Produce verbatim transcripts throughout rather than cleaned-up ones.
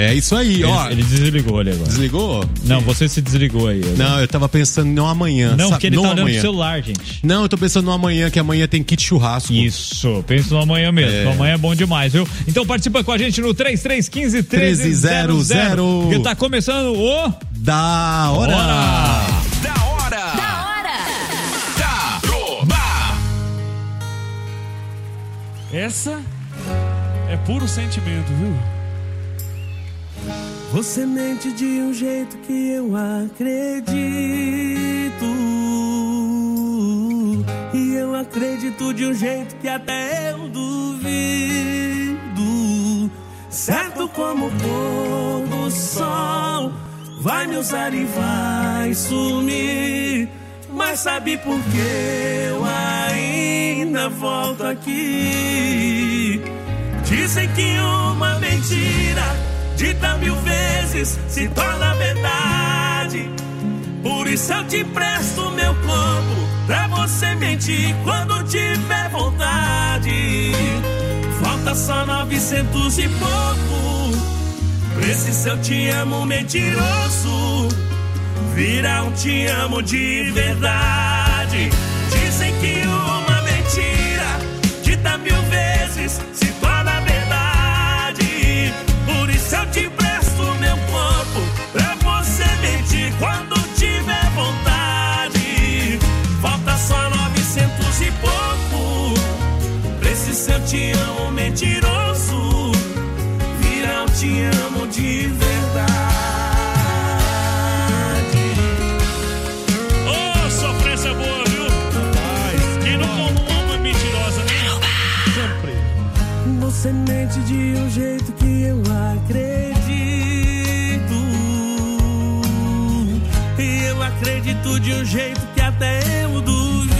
É isso aí, ele, ó. Ele desligou ali agora. Desligou? Não, você se desligou aí. Agora. Não, eu tava pensando no amanhã. Não, porque ele no tá olhando amanhã. pro celular, gente. Não, eu tô pensando no amanhã, que amanhã tem kit churrasco. Isso, pensa no amanhã mesmo. É. Amanhã é bom demais, viu? Então participa com a gente no três três um cinco, um três zero zero. Que tá começando o... Da hora! Da hora! Da hora! Taroba! Essa é puro sentimento, viu? Você mente de um jeito que eu acredito, e eu acredito de um jeito que até eu duvido. Certo como o pôr do sol, vai me usar e vai sumir. Mas sabe por que eu ainda volto aqui? Dizem que uma mentira dita mil vezes se torna verdade. Por isso eu te empresto meu corpo pra você mentir quando tiver vontade. Falta só novecentos e pouco pra esse seu te amo mentiroso virar um te amo de verdade. Dizem que uma mentira dita mil vezes se torna verdade. Por isso eu te empresto meu corpo pra você mentir quando tiver vontade. Falta só novecentos e pouco pra esse seu te amo mentiroso virar um te amo de verdade. Ô, oh, sofrência boa, viu? Rapaz, quem não toma uma mentirosa, né? Sempre. Você mente de um jeito que eu acredito, e eu acredito de um jeito que até eu duvido.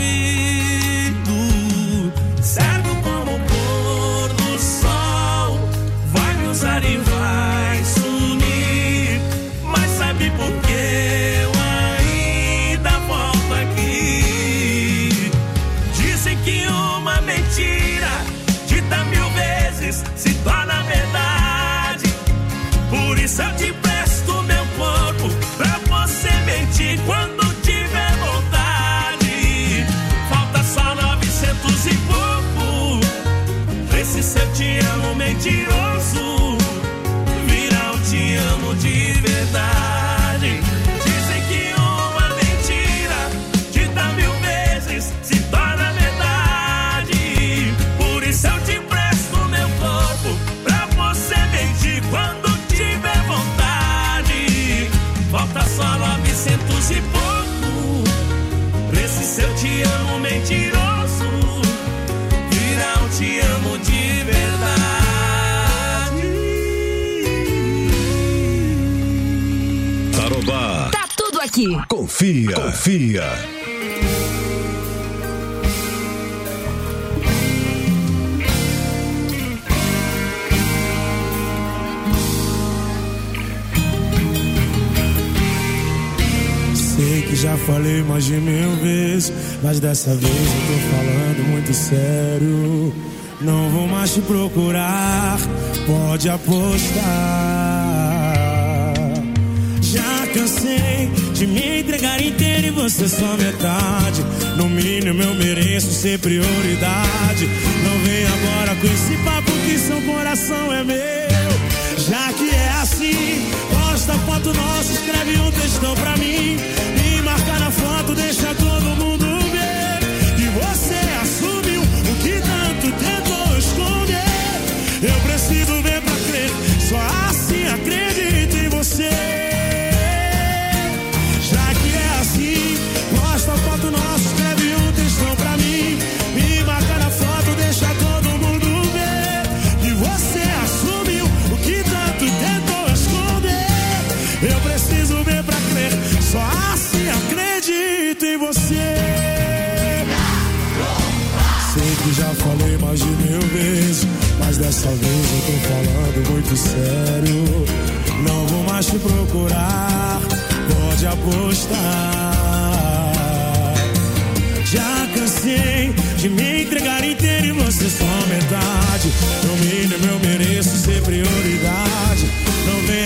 Certo como o pôr do sol, vai me usar e vai sumir. Mas sabe por que eu ainda volto aqui? Dizem que uma mentira dita mil vezes se torna verdade. Por isso eu te empresto meu corpo pra você mentir quando tiver vontade. Falta só novecentos e pouco pra esse seu te amo mentiroso virar um te amo de verdade. Dizem que uma mentira dita mil vezes se torna verdade. Por isso eu te empresto meu corpo pra você mentir quando tiver vontade. Falta só novecentos e pouco pra esse seu te amo mentiroso virar um te amo de verdade. Taroba. Tá tudo aqui. Confia, confia. Sei que já falei mais de mil vezes, mas dessa vez eu tô falando muito sério. Não vou mais te procurar, pode apostar. Já cansei de me entregar inteiro e você só metade. No mínimo eu mereço ser prioridade. Não vem agora com esse papo que seu coração é meu. Já que é assim, posta foto nossa, escreve um textão pra mim e marca na foto, deixa todo mundo ver que você assumiu o que tanto tentou esconder. Eu preciso ver pra crer, só assim acredito em você. Já que é assim, posta foto nossa, escreve um textão pra mim e marca na foto, deixa todo mundo ver que você assumiu o que tanto tentou esconder. Eu preciso ver pra crer, só assim acredito em você. Sei que já falei mais de mil vezes, mas dessa vez eu tô falando muito sério. Não vou mais te procurar, pode apostar. Já cansei de me entregar inteiro e você só metade. No mínimo eu mereço ser prioridade. Não vem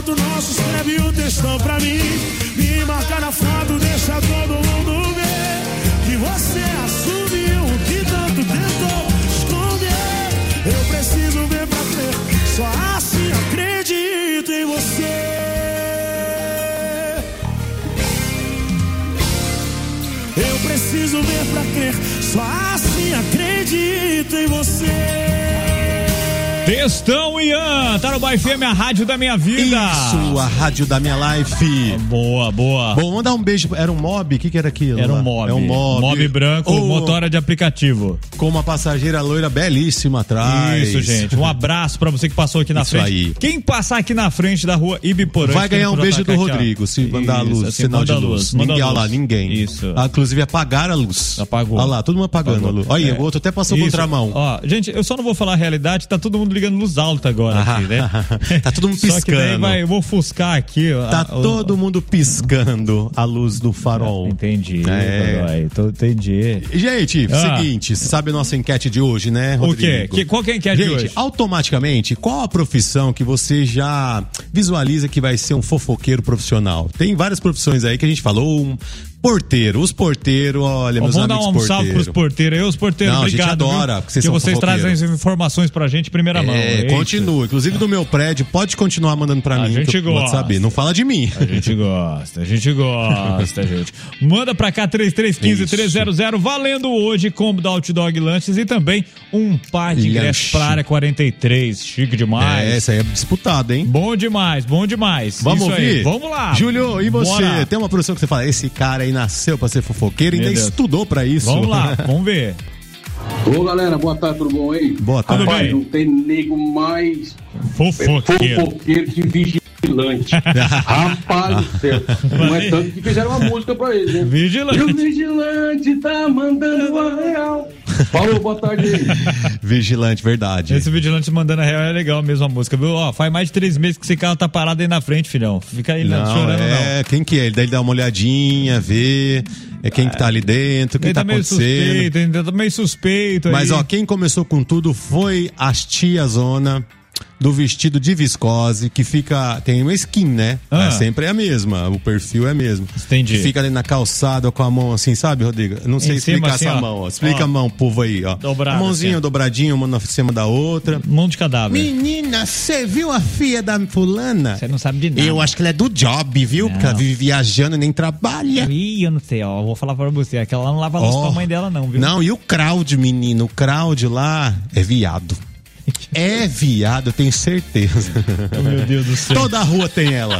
foto nossa, escreve o textão pra mim. Me marca na foto, deixa todo mundo ver que você assumiu o que tanto tentou esconder. Eu preciso ver pra crer, só assim acredito em você. Eu preciso ver pra crer, só assim acredito em você. Textão Ian, tá no Bar F M, a rádio da minha vida. Isso, a rádio da minha life. Boa, boa. Bom, mandar um beijo. Era um mob? O que que era aquilo? Era um mob. É um mob. Mob branco, oh, motora de aplicativo. Com uma passageira loira belíssima atrás. Isso, gente. Um abraço pra você que passou aqui na Isso frente. Aí. Quem passar aqui na frente da rua Ibiporã vai ganhar um beijo do Rodrigo, se mandar a luz, assim, sinal de luz. luz. Ninguém, olha lá, ninguém. Isso. Ah, inclusive apagaram a luz. Apagou. Olha lá, todo mundo apagando Apagou. a luz. Olha, É. o outro até passou Isso. contramão. Ó, gente, eu só não vou falar a realidade, tá todo mundo ligando luz alta agora Ah, aqui, né? tá todo mundo Só que daí piscando. vai, eu vou ofuscar aqui. ó, Tá a- o- todo mundo piscando a luz do farol. Entendi. É. Vai, tô, entendi. Gente, Ah. seguinte, você sabe a nossa enquete de hoje, né, O Rodrigo? quê? Que, qual que é a enquete Gente, de hoje? automaticamente, qual a profissão que você já visualiza que vai ser um fofoqueiro profissional? Tem várias profissões aí que a gente falou, um porteiro, os porteiros, olha, Ó, meus vamos dar amigos um salve porteiros. pros porteiros. Eu, os porteiros, Não, a gente obrigado. adora, viu? que vocês que são vocês trazem as fofoqueiros. informações pra gente em primeira mão. É, Eita. continua. Inclusive do meu prédio, pode continuar mandando pra A mim. gente que eu gosta. Pode saber. Não fala de mim. A gente gosta, a gente gosta, gente. Manda pra cá três três um cinco, três zero zero, valendo hoje combo da Outdog Lanches e também um par de ingressos Lanche. pra área quarenta e três. Chique demais. É, essa aí é disputada, hein? Bom demais, bom demais. Vamos Isso ouvir? aí. Vamos lá. Júlio, e você? Bora. Tem uma profissão que você fala, esse cara aí nasceu pra ser fofoqueiro e Meu ainda Deus. estudou pra isso. Vamos lá, vamos ver. Ô galera, boa tarde, tudo bom aí? Boa tarde. Tudo Rapaz, bem? não tem nego mais Fofoqueiro. fofoqueiro que vigilante. Rapaz do céu. Não é tanto que fizeram uma música pra ele, né? Vigilante. E o vigilante tá mandando a real. Falou, boa tarde aí. Vigilante, verdade. Esse vigilante mandando a real é legal mesmo a música, viu? Ó, faz mais de três meses que esse carro tá parado aí na frente, filhão. Fica aí não, Não, chorando, não. é, quem que é? Ele daí dá uma olhadinha, vê, é quem que tá ali dentro, o que Ele tá tá meio acontecendo. suspeito, ainda tá meio suspeito Mas aí. ó, quem começou com tudo foi as tia zona do vestido de viscose, que fica, tem uma skin, né? Ah. É sempre a mesma, o perfil é mesmo. Entendi. Que fica ali na calçada com a mão assim, sabe, Rodrigo? Eu não sei Em cima, explicar assim, essa ó. mão, ó. Explica Ó. a mão, povo aí, ó. Dobrada, a mãozinha assim, ó. dobradinha, uma na cima da outra. Mão de cadáver. Menina, você viu a filha da fulana? Você não sabe de nada. Eu acho que ela é do job, viu? Porque ela vive viajando e nem trabalha. Ih, eu não sei, ó. Vou falar pra você. Aquela lá não lava a luz Ó. pra mãe dela, não, viu? Não, e o Crowd, menino? O Crowd lá é viado. É viado, eu tenho certeza. Meu Deus do céu. Toda a rua tem ela.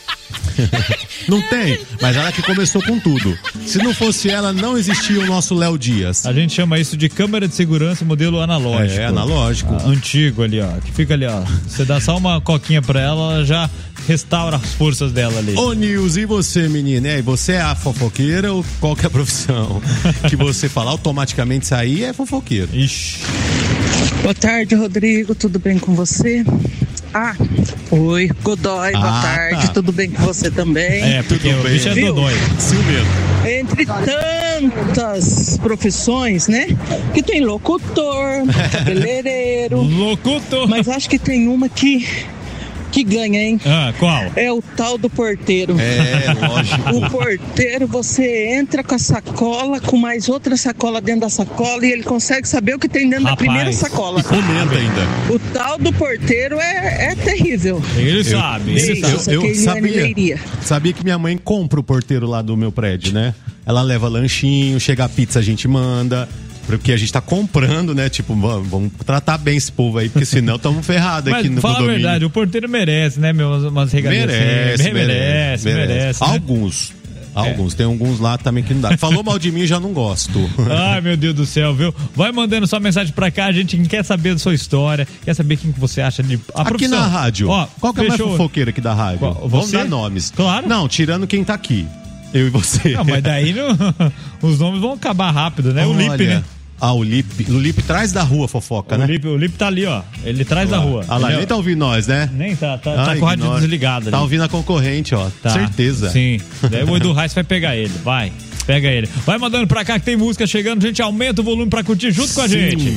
Não tem, mas ela que começou com tudo. Se não fosse ela, não existia o nosso Léo Dias. A gente chama isso de câmera de segurança modelo analógico. É, analógico. Ah, antigo ali, ó. Que fica ali, ó. Você dá só uma coquinha pra ela, ela já restaura as forças dela ali. Ô, Nils, e você, menina? E aí, você é a fofoqueira ou qual que é a profissão? Que você fala automaticamente sair é fofoqueiro. Ixi. Boa tarde, Rodrigo. Tudo bem com você? Ah, oi, Godoy. Boa Ah, tarde. tá. Tudo bem com você também? É, porque Tudo o bem. bicho é Viu? dodói. Ciumento. Entre tantas profissões, né? Que tem locutor, cabeleireiro. Locutor. Mas acho que tem uma que, que ganha, hein? Ah, qual? É o tal do porteiro. É, lógico. O porteiro, você entra com a sacola, com mais outra sacola dentro da sacola e ele consegue saber o que tem dentro Rapaz. da primeira sacola. Comenta ainda. O tal do porteiro é, é terrível. Ele sabe, ele Sim. sabe. Isso Eu, aqui eu é em sabia, Leiria. sabia que minha mãe compra o porteiro lá do meu prédio, né? Ela leva lanchinho, chega a pizza, a gente manda. Porque a gente tá comprando, né? Tipo, vamos, vamos tratar bem esse povo aí, porque senão estamos ferrados Mas aqui no fala a condomínio. verdade, o porteiro merece, né, meu? Umas, umas regalias Merece, assim. merece, merece, merece, né? Alguns. Alguns. Tem alguns lá também que não dá. Falou mal de mim, já não gosto. Ai, meu Deus do céu, viu? Vai mandando sua mensagem pra cá, a gente quer saber da sua história, quer saber quem que você acha de a Aqui profissão. na rádio. Ó, qual que é o mais fechou. fofoqueiro aqui da rádio? Qual, Vamos você? dar nomes. Claro. Não, tirando quem tá aqui. Eu e você. Não, mas daí não- os nomes vão acabar rápido, né? O Olha. Lipe, né? Ah, o Lipe. O Lipe traz da rua fofoca, O né? Lipe, o Lipe tá ali, ó. Ele traz da rua. Ah lá, Ele, nem ó, tá ouvindo nós, né? nem tá, tá, tá Ai, com o rádio ignora. desligado ali. Tá ouvindo a concorrente, ó. Tá. Certeza. Sim. Daí o Edu Reis vai pegar ele. Vai. Pega ele. Vai mandando pra cá que tem música chegando. Gente, aumenta o volume pra curtir junto com a Sim. gente.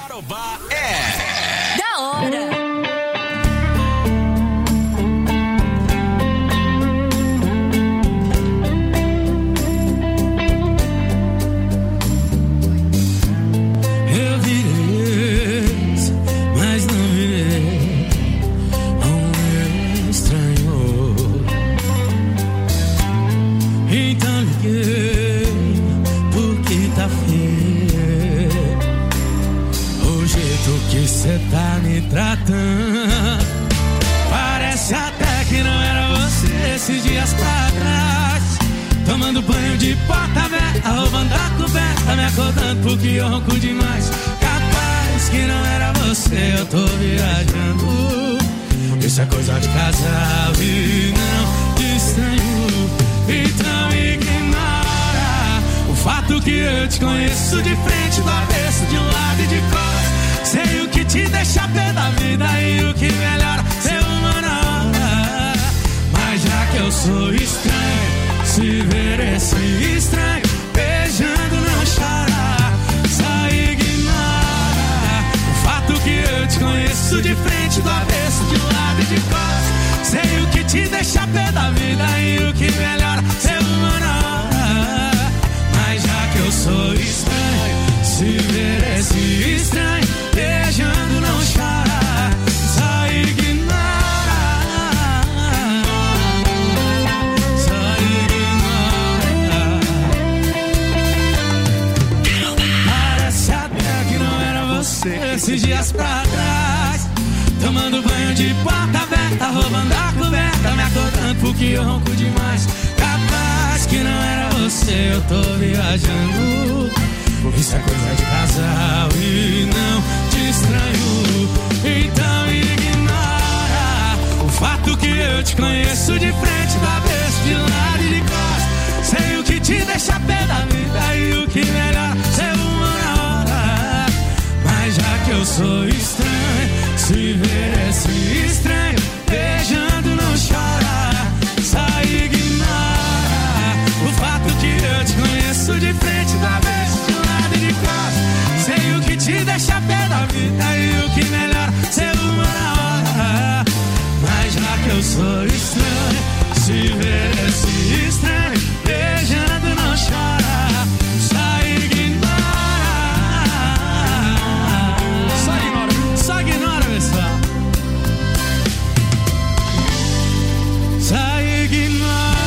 Tarobá é Da hora. maltratando. Parece até que não era você esses dias pra trás. Tomando banho de porta aberta, roubando a coberta, me acordando porque eu ronco demais. Capaz que não era você, eu tô viajando. Isso é coisa de casal e não de estranho. Então ignora o fato que eu te conheço de frente, do avesso, de um lado e de costas. Sei o que te deixa pé da vida e o que melhora ser uma hora. Mas já que eu sou estranho, se ver esse estranho beijando não chora. Só ignora o fato que eu te conheço de frente, do avesso, de um lado e de costas. Sei o que te deixa pé da vida e o que melhora ser humano. Mas já que eu sou estranho, se ver esse estranho beijando não chora. Só ignora. Esses dias pra trás, tomando banho de porta aberta, roubando a coberta, me acordando porque eu ronco demais. Capaz que não era você, eu tô viajando. Isso é coisa de casal e não te estranho. Então ignora o fato que eu te conheço de frente, do avesso, de lado e de costas. Sei o que te deixa pé da vida e o que melhor ser uma hora. Mas já que eu sou estranho, se ver esse estranho beijando não chora. Só ignora o fato que eu te conheço de frente, da vez, de lado e de costas. Sei o que te deixa pé da vida e o que melhor ser uma hora. Mas já que eu sou estranho, se ver esse estranho beijando não chora. Só ignora. Só ignora, pessoal. Só ignora.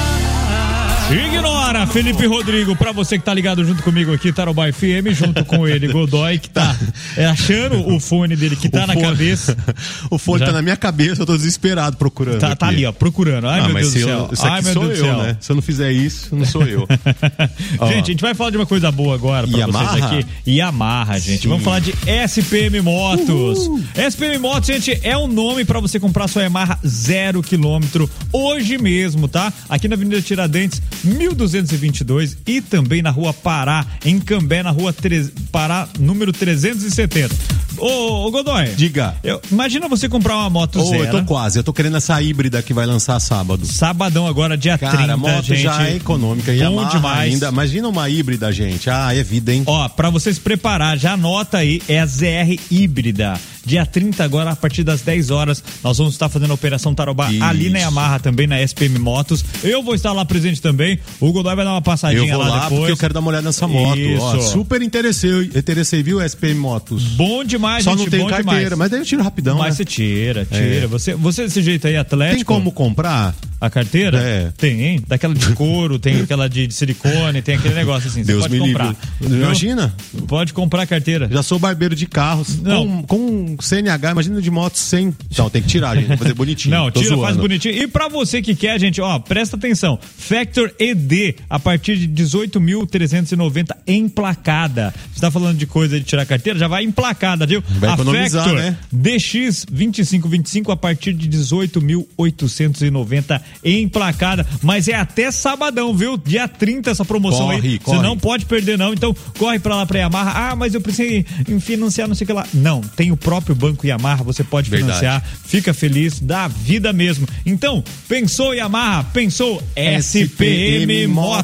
Ignora, Felipe Rodrigo, pra você que tá ligado junto comigo aqui, Tarobá F M, junto com ele, Godoy, que tá é, achando o fone dele que tá o na fone... cabeça. O fone Já... tá na minha cabeça, eu tô desesperado procurando. Tá, tá ali, ó, procurando. Ai, ah, meu Deus do céu. Eu, isso aqui Ai, meu sou Deus eu, do céu. né? Se eu não fizer isso, não sou eu. Gente, a gente vai falar de uma coisa boa agora pra Yamaha? vocês aqui. Yamaha, gente. Sim. Vamos falar de S P M Motos. Uhul. S P M Motos, gente, é um nome pra você comprar sua Yamaha zero quilômetro hoje mesmo, tá? Aqui na Avenida Tiradentes, mil duzentos e vinte e dois, e também na Rua Pará, em Cambé, na Rua tre... Pará, número trezentos e setenta. Ô, ô Godoy. Diga. Eu, imagina você comprar uma moto oh, zero. Eu tô quase, eu tô querendo essa híbrida que vai lançar sábado. Sabadão agora, dia Cara, trinta, a moto gente. já é econômica. E bom demais. Ainda. Imagina uma híbrida, gente. Ah, é vida, hein? Ó, pra você se preparar, já anota aí, é a Z R híbrida. Dia trinta agora, a partir das dez horas, nós vamos estar fazendo a Operação Tarobá Isso. ali na Yamaha, também na S P M Motos. Eu vou estar lá presente também. O Godoy vai dar uma passadinha eu vou lá, lá depois. Porque eu quero dar uma olhada nessa moto. Isso. Ó, super interessei, interessei, viu, S P M Motos? Bom demais, Só gente, não tem bom carteira, demais. mas daí eu tiro rapidão, Mas né? você tira, tira. É. Você, você desse jeito aí, atlético. Tem como comprar? A carteira? É. Tem, hein? Daquela de couro, tem aquela de, de silicone, tem aquele negócio assim. Você Deus pode me comprar. livre. Imagina? Pode comprar a carteira. Já sou barbeiro de carros. Não. Com, com C N H, imagina de moto sem. Então, tem que tirar, gente. Fazer bonitinho. Não, Tô tira, zoando. faz bonitinho. E pra você que quer, gente, ó, presta atenção. Factor E D, a partir de dezoito mil trezentos e noventa emplacada. Você tá falando de coisa de tirar carteira? Já vai emplacada, viu? Vai a economizar, Factor né? D X vinte e cinco vinte e cinco a partir de dezoito mil oitocentos e noventa emplacada. Mas é até sabadão, viu? Dia trinta essa promoção corre, aí. Corre. Você não pode perder, não. Então, corre pra lá pra Yamaha. Ah, mas eu preciso financiar não sei o que lá. Não, tem o próprio Banco Yamaha, você pode Verdade. financiar. Fica feliz da vida mesmo. Então, pensou Yamaha, pensou S P M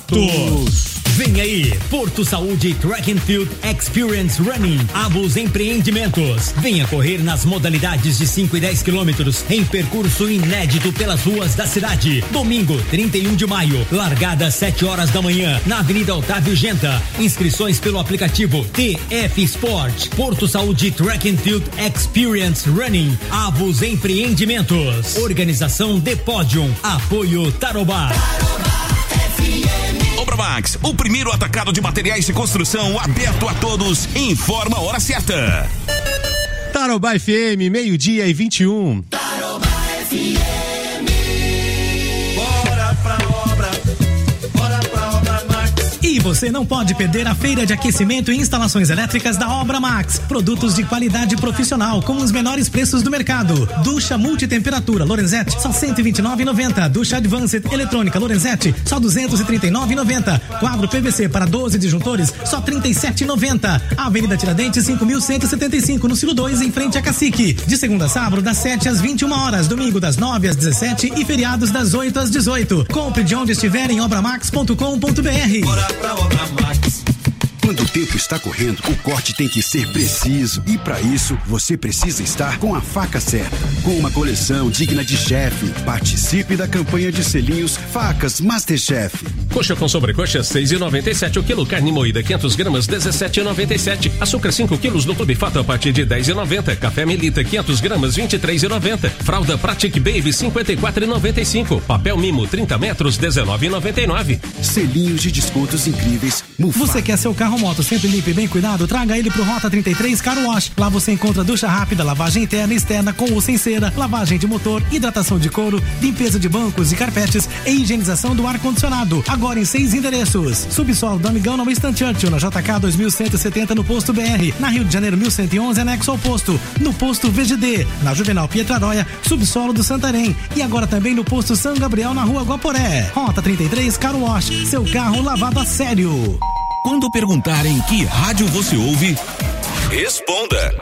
Motos. Vem aí, Porto Saúde Track and Field Experience Running, Avos Empreendimentos. Venha correr nas modalidades de cinco e dez quilômetros em percurso inédito pelas ruas da cidade. Domingo, trinta e um de maio, largada sete horas da manhã, na Avenida Otávio Genta. Inscrições pelo aplicativo T F Sport. Porto Saúde Track and Field Experience Running, Avos Empreendimentos. Organização The Podium. Apoio Tarobá. Obramax, o primeiro atacado de materiais de construção aberto a todos. Informa a hora certa. Tarobá F M, meio-dia e vinte e um. Tarobá F M. Bora pra obra, bora pra obra Max. E você não pode perder a feira de aquecimento e instalações elétricas da Obra Max. Produtos de qualidade profissional com os menores preços do mercado. Ducha multitemperatura Lorenzetti, só cento e vinte e nove reais e noventa centavos. Ducha Advanced eletrônica Lorenzetti, só duzentos e trinta e nove reais e noventa centavos. Quadro P V C para doze disjuntores, só trinta e sete reais e noventa centavos. Avenida Tiradentes, cinco mil cento e setenta e cinco, no Ciro dois, em frente a Cacique. De segunda a sábado, das sete às vinte e uma horas. Domingo, das nove às dezessete e feriados das oito às dezoito. Compre de onde estiver em obramax ponto com ponto br. Bora pra obra Max. Quando o tempo está correndo, o corte tem que ser preciso. E para isso, você precisa estar com a faca certa. Com uma coleção digna de chefe. Participe da campanha de selinhos Facas Masterchef. Coxa com sobrecoxa, seis reais e noventa e sete centavos o quilo. Carne moída, quinhentas gramas, dezessete reais e noventa e sete centavos. Açúcar, cinco quilos no Clube Fato a partir de dez reais e noventa centavos. Café Melita, quinhentas gramas, vinte e três reais e noventa centavos. Fralda Pratic Baby, cinquenta e quatro reais e noventa e cinco centavos. Papel Mimo, trinta metros, dezenove reais e noventa e nove centavos. Selinhos de descontos incríveis. Mufato. Você quer seu carro ou moto sempre limpo e bem cuidado? Traga ele pro Rota trinta e três Car Wash. Lá você encontra ducha rápida, lavagem interna e externa com ou sem cera, lavagem de motor, hidratação de couro, limpeza de bancos e carpetes e higienização do ar-condicionado. Agora em seis endereços. Subsolo do Amigão, na Winston Churchill, na J K dois mil cento e setenta, no Posto B R. Na Rio de Janeiro mil cento e onze, anexo ao posto. No Posto V G D. Na Juvenal Pietraróia, subsolo do Santarém. E agora também no Posto São Gabriel, na Rua Guaporé. Rota trinta e três Car Wash. Seu carro lavado a sério. Quando perguntarem que rádio você ouve, responda.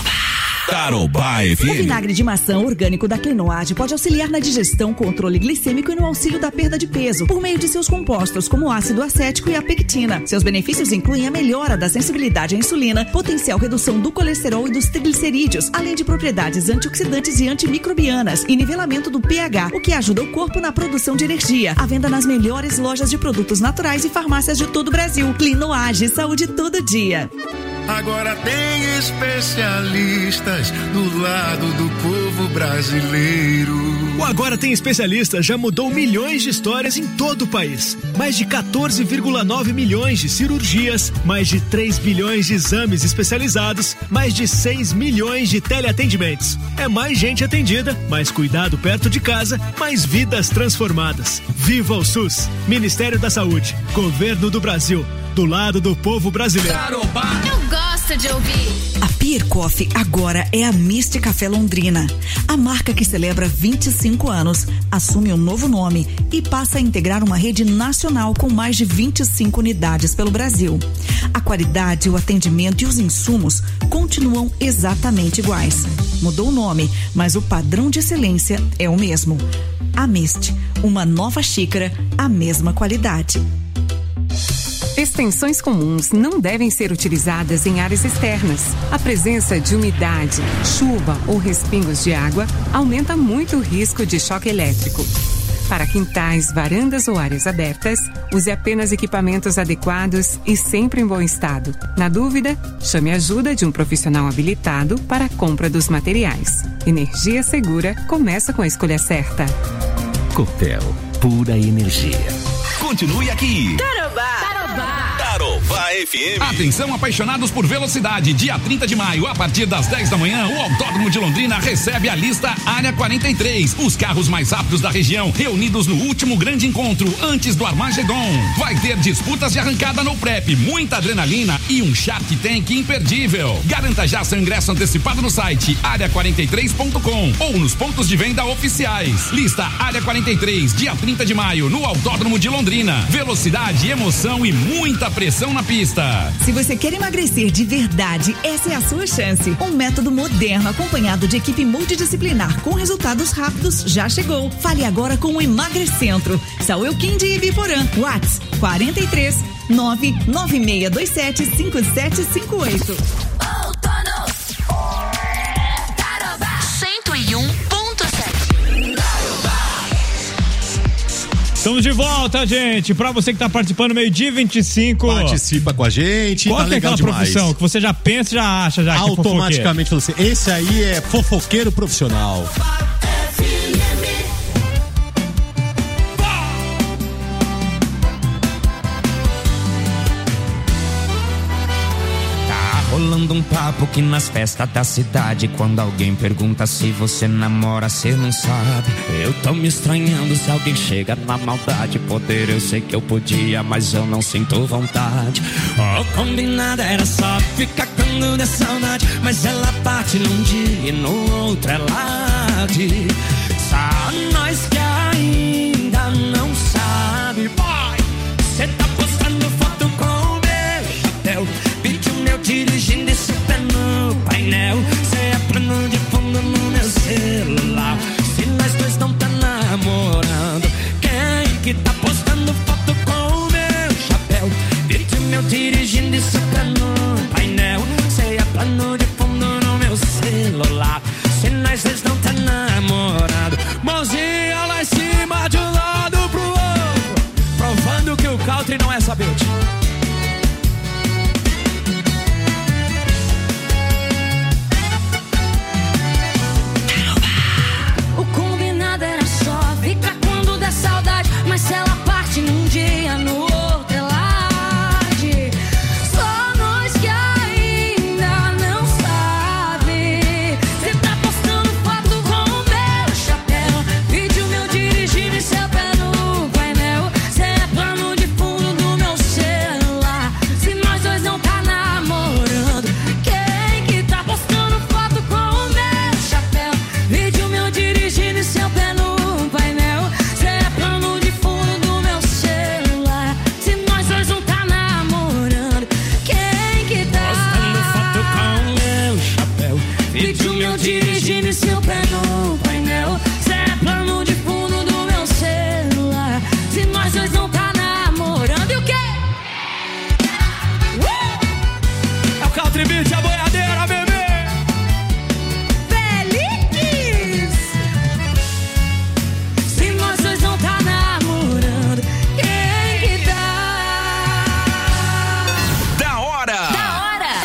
Tarobá F M. O vinagre de maçã orgânico da Quinoade pode auxiliar na digestão, controle glicêmico e no auxílio da perda de peso, por meio de seus compostos, como o ácido acético e a pectina. Seus benefícios incluem a melhora da sensibilidade à insulina, potencial redução do colesterol e dos triglicerídeos, além de propriedades antioxidantes e antimicrobianas e nivelamento do pH, o que ajuda o corpo na produção de energia. À venda nas melhores lojas de produtos naturais e farmácias de todo o Brasil. Quinoade, saúde todo dia. Agora tem especialistas do lado do povo brasileiro. O Agora Tem Especialistas já mudou milhões de histórias em todo o país. Mais de quatorze vírgula nove milhões de cirurgias, mais de três bilhões de exames especializados, mais de seis milhões de teleatendimentos. É mais gente atendida, mais cuidado perto de casa, mais vidas transformadas. Viva o SUS! Ministério da Saúde, Governo do Brasil. Do lado do povo brasileiro. Eu gosto de ouvir. A Pier Coffee agora é a Mist Café Londrina. A marca que celebra vinte e cinco anos assume um novo nome e passa a integrar uma rede nacional com mais de vinte e cinco unidades pelo Brasil. A qualidade, o atendimento e os insumos continuam exatamente iguais. Mudou o nome, mas o padrão de excelência é o mesmo. A Mist, uma nova xícara, a mesma qualidade. Extensões comuns não devem ser utilizadas em áreas externas. A presença de umidade, chuva ou respingos de água aumenta muito o risco de choque elétrico. Para quintais, varandas ou áreas abertas, use apenas equipamentos adequados e sempre em bom estado. Na dúvida, chame a ajuda de um profissional habilitado para a compra dos materiais. Energia segura começa com a escolha certa. Copel, pura energia. Continue aqui. Tarobá. Tarobá. Tarobá F M. Atenção, apaixonados por velocidade. Dia trinta de maio, a partir das dez da manhã, o Autódromo de Londrina recebe a lista Área quarenta e três. Os carros mais rápidos da região, reunidos no último grande encontro, antes do Armagedon. Vai ter disputas de arrancada no Prep, muita adrenalina e um Shark Tank imperdível. Garanta já seu ingresso antecipado no site área quarenta e três ponto com ou nos pontos de venda oficiais. Lista Área quarenta e três, dia trinta de maio, no Autódromo de Londrina. Velocidade, emoção e muita pressão na pista. Se você quer emagrecer de verdade, essa é a sua chance. Um método moderno acompanhado de equipe multidisciplinar com resultados rápidos já chegou. Fale agora com o Emagrecentro. Saúl Quinde e Biporã. WhatsApp quarenta e três, nove nove seis dois sete, cinco sete cinco oito. cento e um ponto sete. Estamos de volta, gente. Pra você que tá participando, meio-dia vinte e cinco. Participa com a gente. Qual tá que é legal aquela demais. profissão que você já pensa e já acha já automaticamente que é você. Esse aí é fofoqueiro profissional. Tá rolando um papo que nas festas da cidade, quando alguém pergunta se você namora, cê não sabe. Eu tô me estranhando se alguém chega na maldade. Poder eu sei que eu podia, mas eu não sinto vontade. O combinado era só ficar quando der saudade, mas ela parte num dia e no outro ela diz. Só nós que ainda não sabe. Boy, cê tá postando foto com o meu chapéu, vídeo meu dirigindo esse pé no painel. Cê é plano de fundo no meu celular. Se nós dois não tá namorando, quem que tá postando foto com o meu chapéu, vídeo meu dirigindo esse pé no painel. Cê é plano de fundo no meu celular. Se nós dois não tá namorando, mãozinha lá em cima de um lado pro outro, provando que o country não é só beauty. O combinado era só ficar quando der saudade, mas se ela parte num dia, no outro ela diz. Só nós que ainda não sabe. Cê tá postando foto com o meu chapéu, vídeo meu dirigindo e seu pé no painel. Cê é plano de fundo do meu celular. Se nós dois não tá namorando, quem que tá postando foto com o meu chapéu, vídeo meu dirigindo e seu pé no painel. Cê é plano de fundo do meu celular. Se nós dois não tá namorando, quem que tá postando foto com o meu chapéu, vídeo meu dirigindo e seu pé no painel. Cê é plano de fundo do meu celular. Se nós dois não tá namorando, e o quê? é o Country Beat, a boiadeira, bebê. Feliz! Se nós dois não tá namorando, quem que tá? Da hora. Da hora!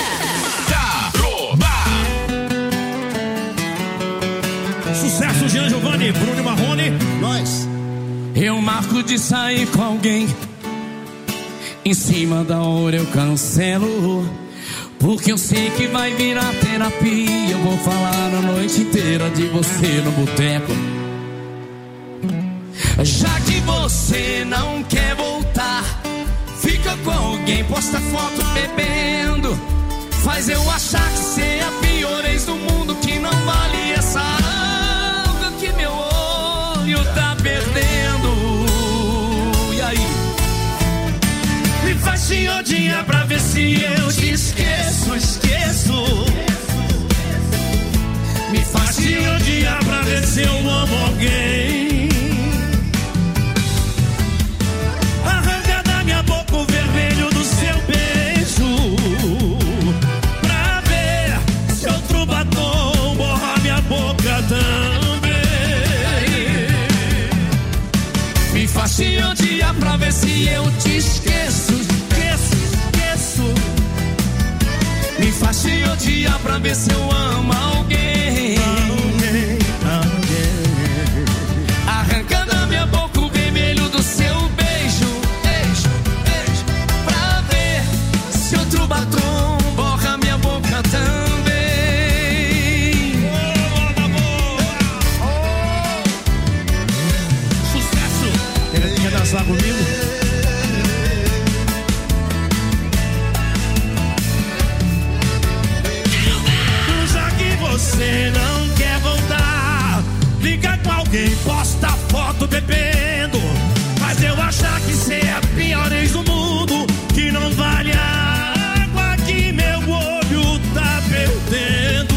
Sucesso, Jean Giovanni, Bruno Marrone. Nós. Eu marco de sair com alguém, em cima da hora eu cancelo, porque eu sei que vai virar terapia. Eu vou falar a noite inteira de você no boteco. Já que você não quer voltar, fica com alguém, posta foto bebendo, faz eu achar que você é a pior ex do mundo, que não vale essa água que meu olho tá perdendo. E aí? Me faz te odiar pra ver se eu te esqueço, esqueço. Me faz te odiar pra ver se eu amo alguém. Arranca da minha boca o vermelho do seu beijo, pra ver se outro batom borra minha boca também. Me faz te odiar pra ver se eu te esqueço, esqueço, esqueço. Me faz te odiar pra ver se eu amo alguém. Alguém, alguém. Arranca da minha boca o vermelho do seu beijo, beijo, beijo, pra ver se outro batom borra minha boca também. Sucesso! Ele quer dançar comigo? Já que você não quer voltar, fica com alguém, posta foto bebendo, mas eu achar que cê é a pior ex do mundo, que não vale a água que meu olho tá perdendo.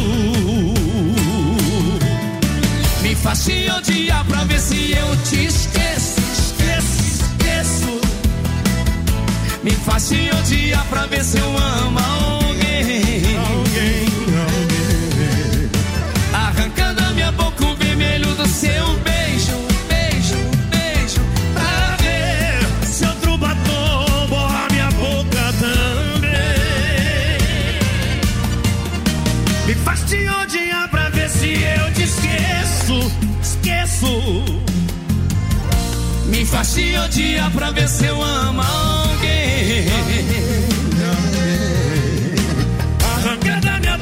Me faz te odiar pra ver se eu te esqueço, esqueço, esqueço. Me faz te odiar pra ver se eu amo alguém. Alguém, alguém. Arranca da minha boca o vermelho do seu beijo, beijo, beijo, pra ver se outro batom borra minha boca também. Me faz te odiar pra ver se eu te esqueço, esqueço. Me faz te odiar pra ver se eu amo alguém. Arranca da minha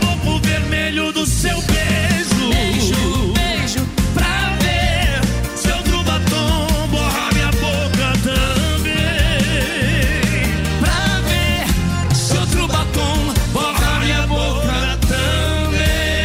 vermelho do seu beijo. Beijo, beijo, pra ver se outro batom borra minha boca também. Pra ver se outro batom borra minha boca também.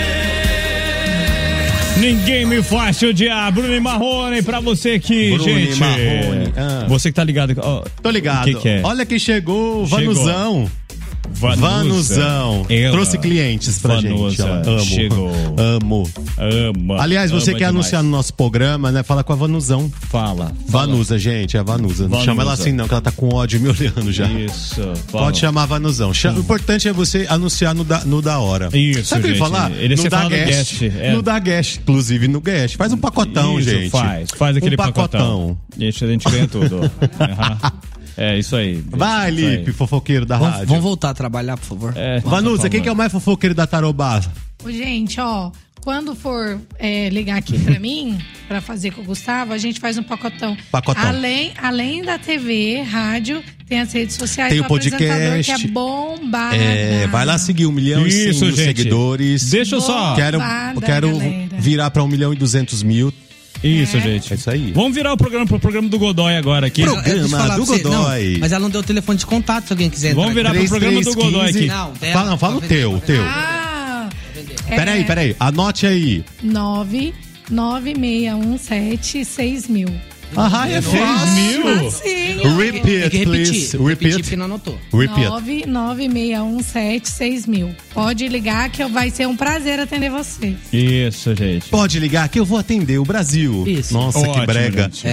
Ninguém me faz te odiar. Bruno e Marrone, pra você aqui, Bruno gente. e Marrone. Ah. Você que tá ligado. Oh, Tô ligado. O que, que é? Olha quem chegou, o Vanuzão. Vanusa. Vanuzão. Ela. Trouxe clientes pra Vanusa. gente. Ó. Amo. Chegou. Amo. Ama. Aliás, você ama quer demais. anunciar no nosso programa, né? Fala com a Vanuzão. Fala. Vanusa, gente, é a Vanusa. Não Vanusa. chama ela assim, não, que ela tá com ódio me olhando já. Isso. Fala. Pode chamar a Vanuzão. Chama- O importante é você anunciar no da, no da hora. Isso, Sabe o que eu gente. ia falar? Ele no você da fala no guest. guest, é. No da guest, inclusive no guest. Faz um pacotão, Isso, gente. Faz, faz aquele um pacotão. pacotão. Deixa a gente ganha tudo. Uhum. É, isso aí. Vai, Isso aí. Lipe, fofoqueiro da Vamos, rádio. vamos voltar a trabalhar, por favor. É. Vanusa, quem que é o mais fofoqueiro da Tarobá? Ô, gente, ó, quando for é, ligar aqui pra mim, pra fazer com o Gustavo, a gente faz um pacotão. Pacotão. Além, além da T V, rádio, tem as redes sociais Tem do o podcast. apresentador, que é bombada. É, vai lá seguir um milhão e cem Isso, mil gente. seguidores. Deixa eu só- Quero, Bombada, quero galera. virar pra um milhão e duzentos mil. Isso, gente. É isso aí. Vamos virar o programa pro programa do Godoy agora aqui. Programa Deixa eu falar do pra você, Godoy. não, mas ela não deu o telefone de contato se alguém quiser entrar. Vamos virar pro três, programa três, do Godoy quinze. aqui. Não, dela, Fala, não, fala o talvez- teu, o teu. Ah, Peraí, peraí. Anote aí. nove nove seis um sete seis mil. Ah, é Seis fácil. mil? Sim. Repeat, Tem que repetir. please. Repetir Repeat. porque não anotou. Repeat. nove nove seis um sete seis mil. Pode ligar que vai ser um prazer atender você. Isso, gente. Pode ligar que eu vou atender o Brasil. Isso. Nossa, Ótimo, que brega. gente.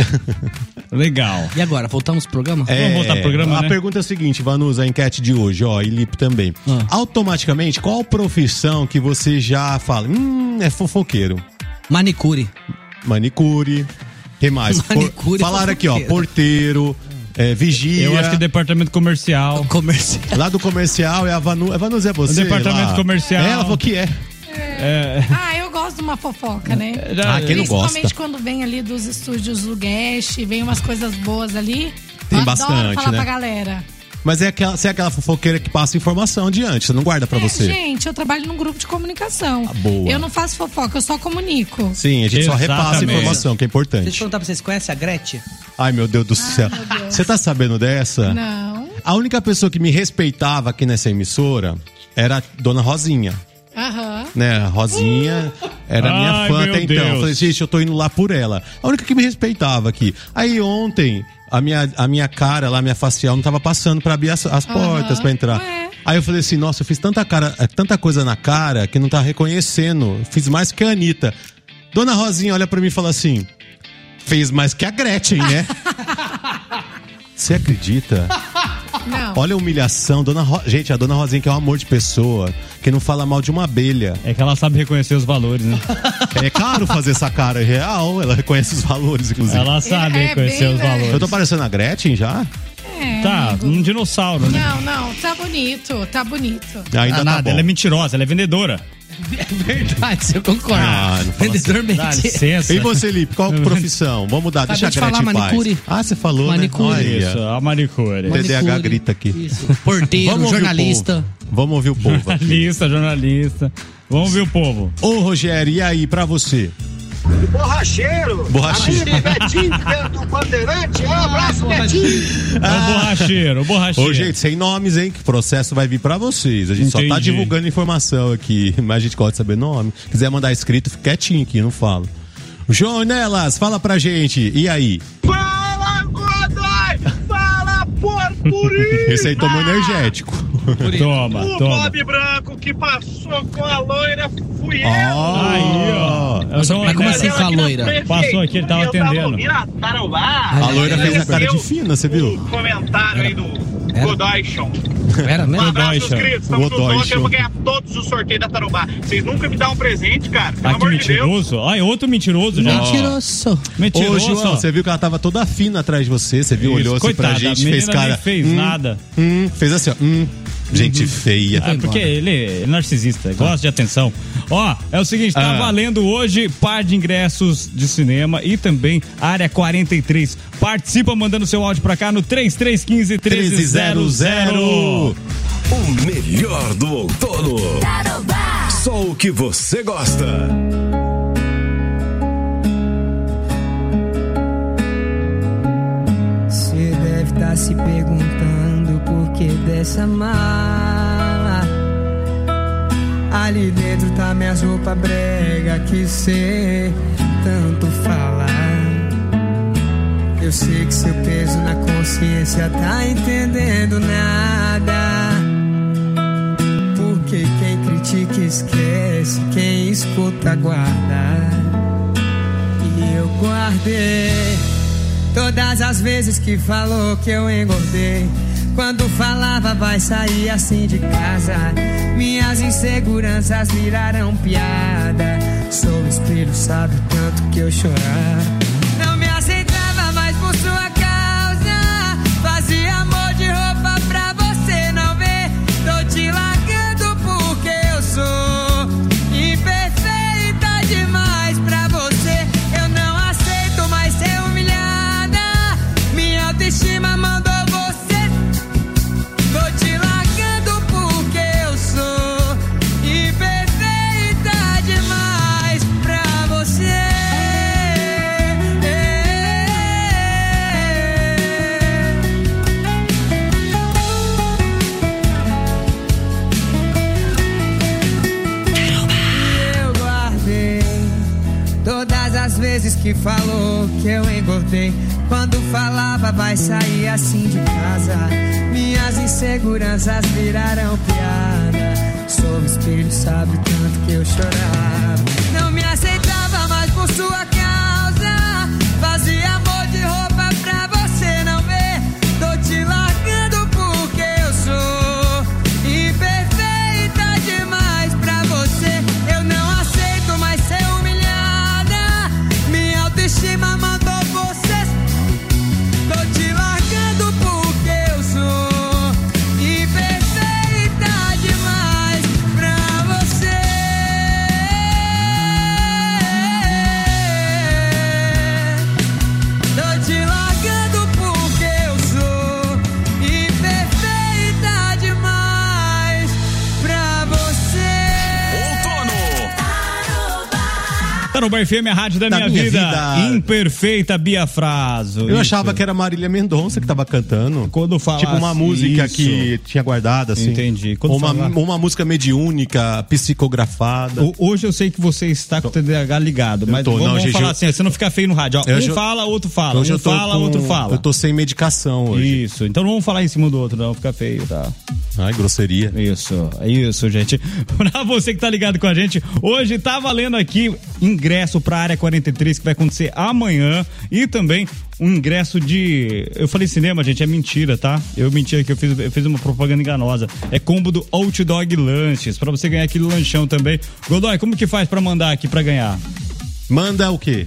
Legal. E agora, voltamos pro programa? É, Vamos voltar pro programa, a né? pergunta é a seguinte, Vanusa, a enquete de hoje, ó, e Lipe também. Ah. Automaticamente, qual profissão que você já fala, hum, é fofoqueiro? Manicure. Manicure, que mais? Manicure, Falaram aqui, ó, fofoqueiro. porteiro, é, vigia. Eu acho que departamento comercial. Comercial. Lá do comercial é a Vanusa, a Vanusa é você? O departamento lá? comercial. É, ela falou que é. É. Ah, eu gosto de uma fofoca, né? Já- Ah, quem não Principalmente gosta? quando vem ali dos estúdios do Guest, vem umas coisas boas ali. Tem Eu bastante, adoro falar né? pra galera. Mas é aquela, você é aquela fofoqueira que passa informação adiante, você não guarda pra É, você. gente, eu trabalho num grupo de comunicação. Ah, boa. Eu não faço fofoca, eu só comunico. Sim, a gente só repassa a Exatamente. informação, que é Deixa eu importante. perguntar pra vocês, conhece a Gretchen? Ai, meu Deus do céu. Você tá sabendo dessa? Não. A única pessoa que me respeitava aqui nessa emissora era a Dona Rosinha. Aham. Né, a Rosinha era minha Ai, fã meu até então. Deus. Eu falei, gente, eu tô indo lá por ela. A única que me respeitava aqui. Aí ontem, a minha, a minha cara lá, minha facial, não tava passando pra abrir as, as portas pra entrar. Ué. Aí eu falei assim, nossa, eu fiz tanta, cara, tanta coisa na cara que não tá reconhecendo. Fiz mais que a Anitta. Dona Rosinha olha pra mim e fala assim, fez mais que a Gretchen, né? Você acredita? Não. Olha a humilhação, dona Ro... gente, a Dona Rosinha que é um amor de pessoa, que não fala mal de uma abelha. É que ela sabe reconhecer os valores, né? É caro fazer essa cara real, ela reconhece os valores, inclusive. Ela sabe É, é reconhecer bem, os né? valores. Eu tô parecendo a Gretchen já? É, Tá, amigo. um dinossauro, né? Não, não, tá bonito, tá bonito. Ainda Ah, tá nada, bom. ela é mentirosa, ela é vendedora. É verdade, eu concordo. Ah, não fala Vendedor assim. Dá mente. licença. E você, Lipe, qual profissão? Vamos mudar, Acabei deixa a de falar, Gretchen em paz. manicure. Ah, você falou, Manicure. né? Isso, Olha, a manicure. o T D A H Manicure. grita aqui. Isso. Porteiro, Vamos ouvir o jornalista. povo. Vamos ouvir o povo aqui. Jornalista, jornalista. Vamos ver o povo. Ô, Rogério, e aí, pra você? Borracheiro. Borracheiro. Amigo Betinho, do Bandeirante. Um abraço, Betinho. É o borracheiro, o borracheiro. Ô, gente, sem nomes, hein? Que o processo vai vir pra vocês. A gente só tá Entendi. divulgando informação aqui, mas a gente gosta de saber nome. Quiser mandar escrito, fica quietinho aqui, eu não falo. João Nelas, fala pra gente. E aí? Fala, Godoy. Fala, Porturim. Esse aí tomou energético. Toma, O toma. Bob Branco que passou com a loira fui eu. Aí, ó. Eu sou- Mas como assim com a loira? Passou aqui, ele tava Eu tava atendendo. ouvindo a Tarobá. A loira fez a cara de Eu- fina, você viu? O comentário aí do Era? Godoy Show. Era Um mesmo? abraço, Godoy meus Show. queridos. Estamos Godoy juntos. Eu vou Show. ganhar todos os sorteios da Tarobá. Vocês nunca me dão um presente, cara. Pelo Ah, que amor de Deus. mentiroso. Ai, outro mentiroso já. Mentiroso. Ô, Mentiroso. João, você viu que ela tava toda fina atrás de você, você viu, Isso, olhou assim coitada, pra gente, a fez menina cara. nem fez hum, nada. Hum, fez assim, ó. Hum, gente feia. Ah, porque ele é narcisista, gosta de atenção. Ó, é o seguinte, tá Ah. valendo hoje par de ingressos de cinema e também Área quarenta e três. Participa mandando seu áudio pra cá no três três um cinco, um três zero zero. O melhor do outono. Só o que você gosta. Você deve estar se perguntando por que dessa mala. Ali dentro tá minhas roupas brega que cê tanto fala. Eu sei que seu peso na consciência tá entendendo nada. Porque quem critica esquece, quem escuta guarda. E eu guardei todas as vezes que falou que eu engordei. Quando falava vai sair assim de casa. Minhas inseguranças viraram piada. Sou espelho, sabe o tanto que eu chorava. Não me aceitava mais por sua causa. Fazia amor de roupa pra você não ver. Tô te largando porque eu sou imperfeita demais pra você. Eu não aceito mais ser humilhada. Minha autoestima mandou você. Tô te largando porque eu sou imperfeita demais pra você. Eu guardei todas as vezes que falou que eu engordei. Quando falava vai sair assim de casa. Minhas inseguranças viraram piada. Sou um espelho, sabe o tanto que eu chorava. Não me aceitava mais por sua causa. Fazia amor de roupa pra você não ver. Tô te largando porque eu sou imperfeita demais pra você. Eu não aceito mais ser humilhada. Minha autoestima mandou você. Tô te largando porque eu sou imperfeita demais pra você. Tô te largando porque eu sou imperfeita demais pra você. Tarobá F M, a rádio da, Da minha, minha vida. vida. Imperfeita Bia Fraso. Eu Isso. achava que era Marília Mendonça que tava cantando. Quando falasse Tipo uma música isso. que tinha guardado, assim. Entendi. Quando Ou uma, falar- ou uma música mediúnica, psicografada. O- Hoje eu sei que você está com o T D A H ligado, mas tô, vamos, não, vamos gente, falar eu- assim, você não fica feio no rádio. Ó, Hoje um eu- fala, outro fala. Hoje um eu tô fala, com- outro fala. Eu tô sem medicação hoje. Isso, então não vamos falar em cima do outro, não, fica feio, tá? Ai, grosseria. Isso, é isso, gente. Pra você que tá ligado com a gente, hoje tá valendo aqui ingresso pra Área quarenta e três, que vai acontecer amanhã, e também um ingresso de... Eu falei cinema, gente, é mentira, tá? Eu menti aqui, eu fiz, eu fiz uma propaganda enganosa. É combo do Outdog Lanches, pra você ganhar aquele lanchão também. Godoy, como que faz pra mandar aqui pra ganhar? Manda o quê?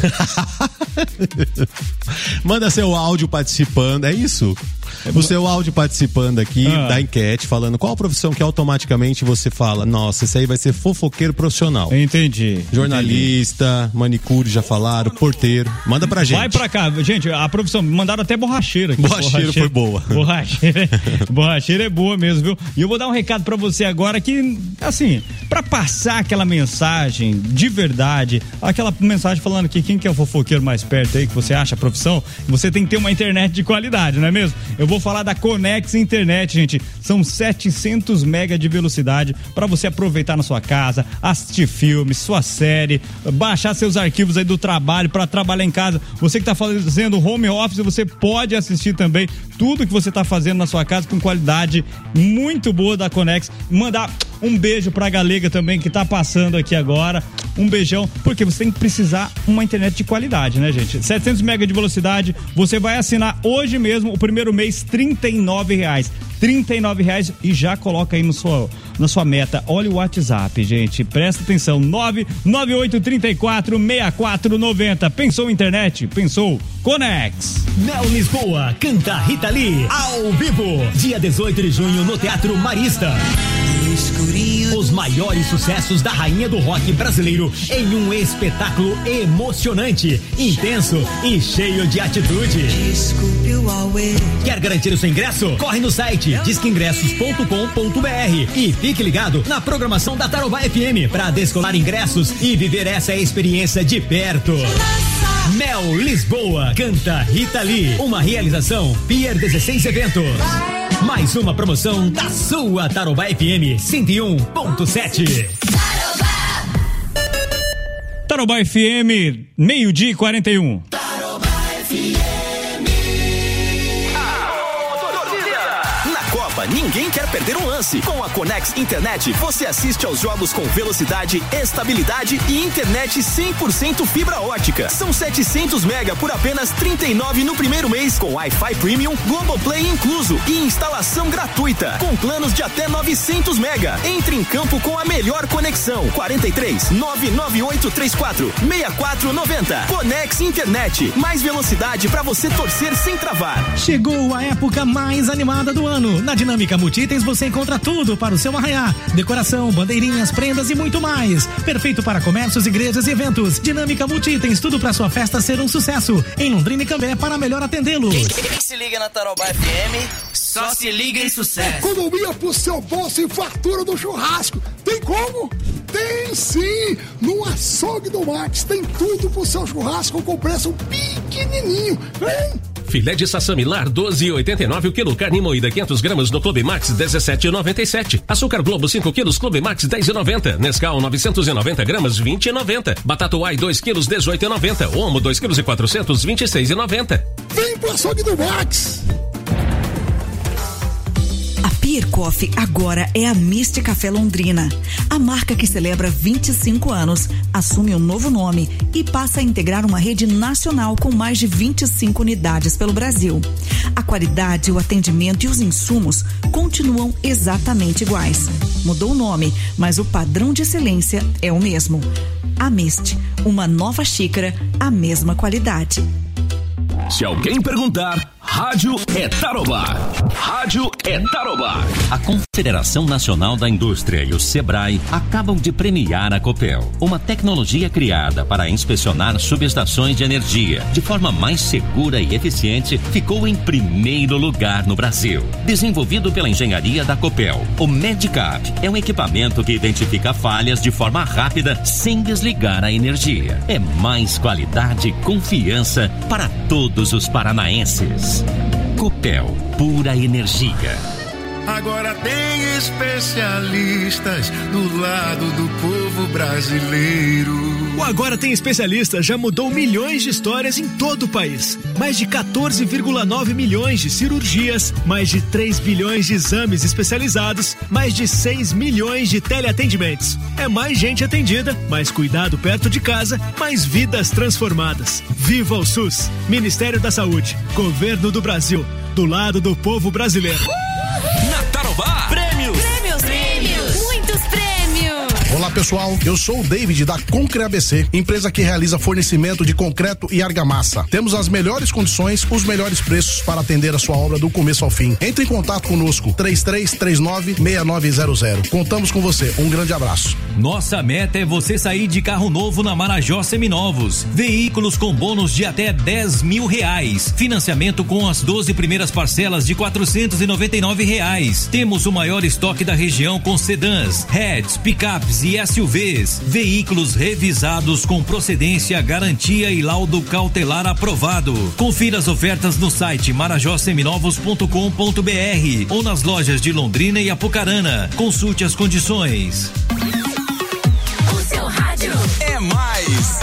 Manda seu áudio participando, é isso? O seu áudio participando aqui Ah. da enquete, falando qual profissão que automaticamente você fala, nossa, esse aí vai ser fofoqueiro profissional. Entendi. Jornalista, manicure, já falaram, porteiro. Manda pra gente. Vai pra cá, gente, a profissão, mandaram até borracheira aqui. Borracheiro foi boa. Borracheira, borracheira é boa mesmo, viu? E eu vou dar um recado pra você agora que, assim, pra passar aquela mensagem de verdade, aquela mensagem falando que quem que é o fofoqueiro mais perto aí, que você acha a profissão, você tem que ter uma internet de qualidade, não é mesmo? Eu vou falar da Conex Internet, gente. São setecentos mega de velocidade pra você aproveitar na sua casa, assistir filmes, sua série, baixar seus arquivos aí do trabalho pra trabalhar em casa. Você que tá fazendo home office, você pode assistir também tudo que você tá fazendo na sua casa com qualidade muito boa da Conex. Mandar um beijo pra Galega também que tá passando aqui agora. Um beijão, porque você tem que precisar uma internet de qualidade, né, gente? setecentos mega de velocidade, você vai assinar hoje mesmo o primeiro mês, trinta e nove reais. trinta e nove reais e já coloca aí no sua, na sua meta. Olha o WhatsApp, gente. Presta atenção. nove nove oito três quatro, seis quatro nove zero. Pensou em internet? Pensou Conex. Mel Lisboa canta Rita Lee ao vivo, dia dezoito de junho no Teatro Marista. Os maiores sucessos da rainha do rock brasileiro em um espetáculo emocionante, intenso e cheio de atitude. Quer garantir o seu ingresso? Corre no site disque ingressos ponto com ponto br e fique ligado na programação da Tarobá F M para descolar ingressos e viver essa experiência de perto. Mel Lisboa, canta Rita Lee, uma realização Pier dezesseis Eventos. Mais uma promoção da sua Tarobá F M cento e um ponto sete. Tarobá F M, meio-dia e quarenta e um. Tarobá F M. Na Copa, ninguém quer perder um lance. Com a Conex Internet, você assiste aos jogos com velocidade, estabilidade e internet cem por cento fibra ótica. São setecentos mega por apenas trinta e nove no primeiro mês, com Wi-Fi Premium, Globoplay incluso e instalação gratuita, com planos de até novecentos mega. Entre em campo com a melhor conexão. quarenta e três, nove nove oito três quatro, seis quatro nove zero. Conex Internet, mais velocidade para você torcer sem travar. Chegou a época mais animada do ano. Na Dinâmica Multitens você encontra tudo para o seu arraiá: decoração, bandeirinhas, prendas e muito mais. Perfeito para comércios, igrejas e eventos. Dinâmica Multitens, tudo para sua festa ser um sucesso. Em Londrina e Cambé, para melhor atendê-lo. Quem, quem se liga na Tarobá F M, só se liga em sucesso. Economia pro seu bolso e fartura do churrasco. Tem como? Tem sim! No Açougue do Max tem tudo pro seu churrasco com preço pequenininho. Vem! Filé de sassamilar doze e oitenta e nove o quilo. Carne moída quinhentos gramas no Clube Max dezessete e noventa e sete. Açúcar Globo cinco quilos Clube Max dez e noventa. Nescau novecentos e noventa gramas vinte e noventa. Batata Uai dois quilos dezoito e noventa. Omo dois quilos e quatrocentos vinte e seis e noventa. Vem pro Açougue do Max! A Pier Coffee agora é a Mist Café Londrina. A marca que celebra vinte e cinco anos assume um novo nome e passa a integrar uma rede nacional com mais de vinte e cinco unidades pelo Brasil. A qualidade, o atendimento e os insumos continuam exatamente iguais. Mudou o nome, mas o padrão de excelência é o mesmo. A Mist, uma nova xícara, a mesma qualidade. Se alguém perguntar, rádio é Tarobá. Rádio é Tarobá. A Confederação Nacional da Indústria e o Sebrae acabam de premiar a Copel, uma tecnologia criada para inspecionar subestações de energia de forma mais segura e eficiente, ficou em primeiro lugar no Brasil. Desenvolvido pela engenharia da Copel, o Medicap é um equipamento que identifica falhas de forma rápida sem desligar a energia. É mais qualidade e confiança para todos os paranaenses. Copel, pura energia. Agora tem especialistas do lado do povo brasileiro. O Agora Tem Especialista já mudou milhões de histórias em todo o país. Mais de quatorze vírgula nove milhões de cirurgias, mais de três bilhões de exames especializados, mais de seis milhões de teleatendimentos. É mais gente atendida, mais cuidado perto de casa, mais vidas transformadas. Viva o SUS! Ministério da Saúde, Governo do Brasil, do lado do povo brasileiro. Na Tarobá, prêmios! Prêmios! Prêmios! Muitos prêmios! Olá pessoal, eu sou o David da Concre A B C, empresa que realiza fornecimento de concreto e argamassa. Temos as melhores condições, os melhores preços para atender a sua obra do começo ao fim. Entre em contato conosco, três três três nove, seis nove zero zero. Contamos com você, um grande abraço. Nossa meta é você sair de carro novo na Marajó Seminovos. Veículos com bônus de até dez mil reais. Financiamento com as doze primeiras parcelas de quatrocentos e noventa e nove reais. Temos o maior estoque da região com sedãs, hatches, picapes e S U Vs. Veículos revisados com procedência, garantia e laudo cautelar aprovado. Confira as ofertas no site marajó seminovos ponto com ponto br ou nas lojas de Londrina e Apucarana. Consulte as condições. O seu rádio é mais.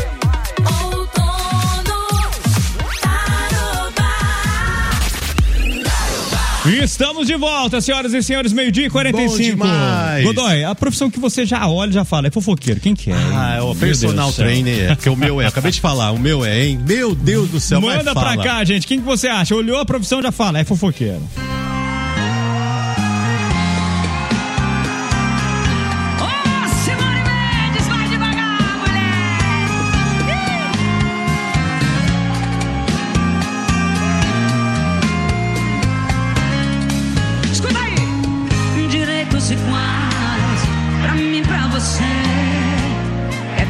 Estamos de volta, senhoras e senhores, meio-dia e quarenta e cinco. Godoy, a profissão que você já olha, já fala, é fofoqueiro, quem que é? Ah, é o personal trainer, que o meu é, acabei de falar, o meu é, hein? Meu Deus do céu, manda pra cá, gente, quem que você acha? Olhou a profissão, já fala, é fofoqueiro.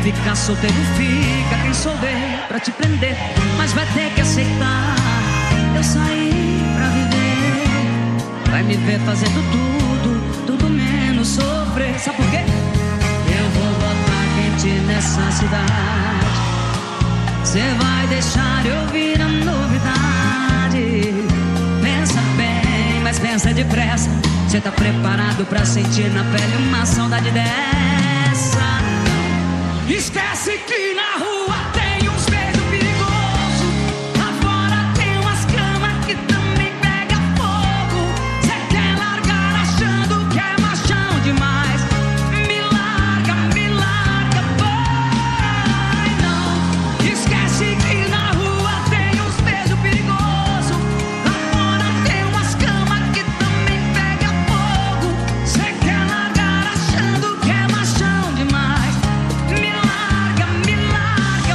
ficar solteiro, fica. Quem souber pra te prender, mas vai ter que aceitar. Eu saí pra viver. Vai me ver fazendo tudo, tudo menos sofrer. Sabe por quê? Eu vou botar quente nessa cidade. Cê vai deixar eu vir a novidade. Pensa bem, mas pensa depressa. Cê tá preparado pra sentir na pele uma saudade dessa? Esquece que na rua tem uns beijos perigosos. Lá fora tem umas camas que também pega fogo. Cê quer largar achando que é machão demais. Me larga, me larga, vai não. Esquece que na rua tem uns beijos perigosos. Lá fora tem umas camas que também pega fogo. Cê quer largar achando que é machão demais. Me larga, me larga,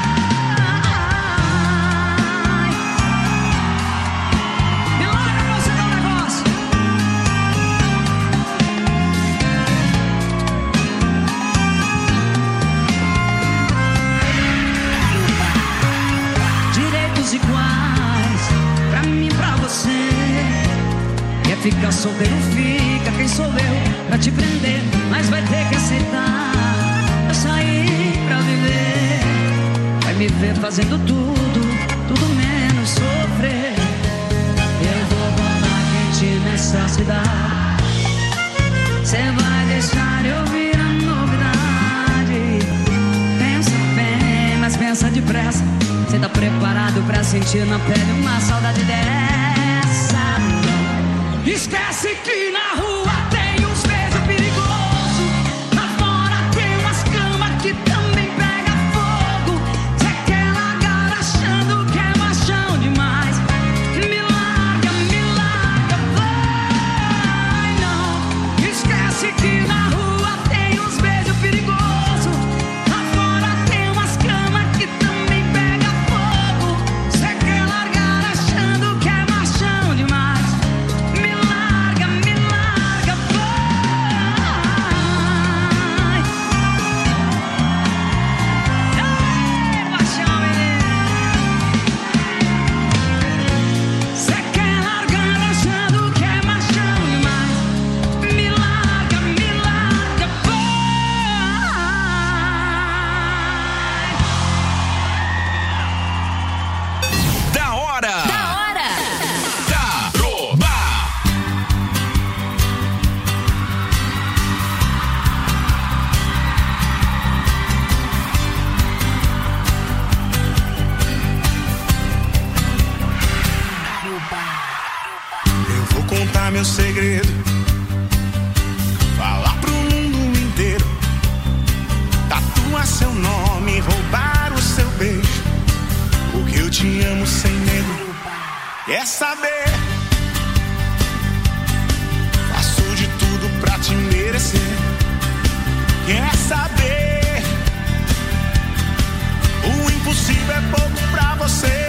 vai. Me larga pra você dar um negócio. Direitos iguais pra mim e pra você. Quer ficar solteiro, fica. Quem sou eu pra te prender, mas vai ter que aceitar. Eu saí pra viver. Vai me ver fazendo tudo, tudo menos sofrer. Eu vou botar quente nessa cidade. Cê vai deixar eu vir a novidade. Pensa bem, mas pensa depressa. Cê tá preparado pra sentir na pele uma saudade dessa? Não. Esquece que na rua tem uns beijos perigosos. Lá fora tem umas camas que também pega fogo. Cê quer largar achando que é machão demais. Me larga, me larga, vai não. Esquece que na rua tem uns beijos perigosos. Lá fora tem umas camas que também pega fogo. Cê quer largar achando que é machão demais. Me larga, me larga, vai. Ei, paixão, menino. Cê quer largar achando que é machão demais. Me larga, me larga, vai. Da hora! Da hora! Taroba! Eu vou contar meu segredo, falar pro mundo inteiro, tatuar seu nome, roubar o seu beijo, porque eu te amo sem medo. Quer saber? Faço de tudo pra te merecer. Quer saber? O impossível é pouco pra você.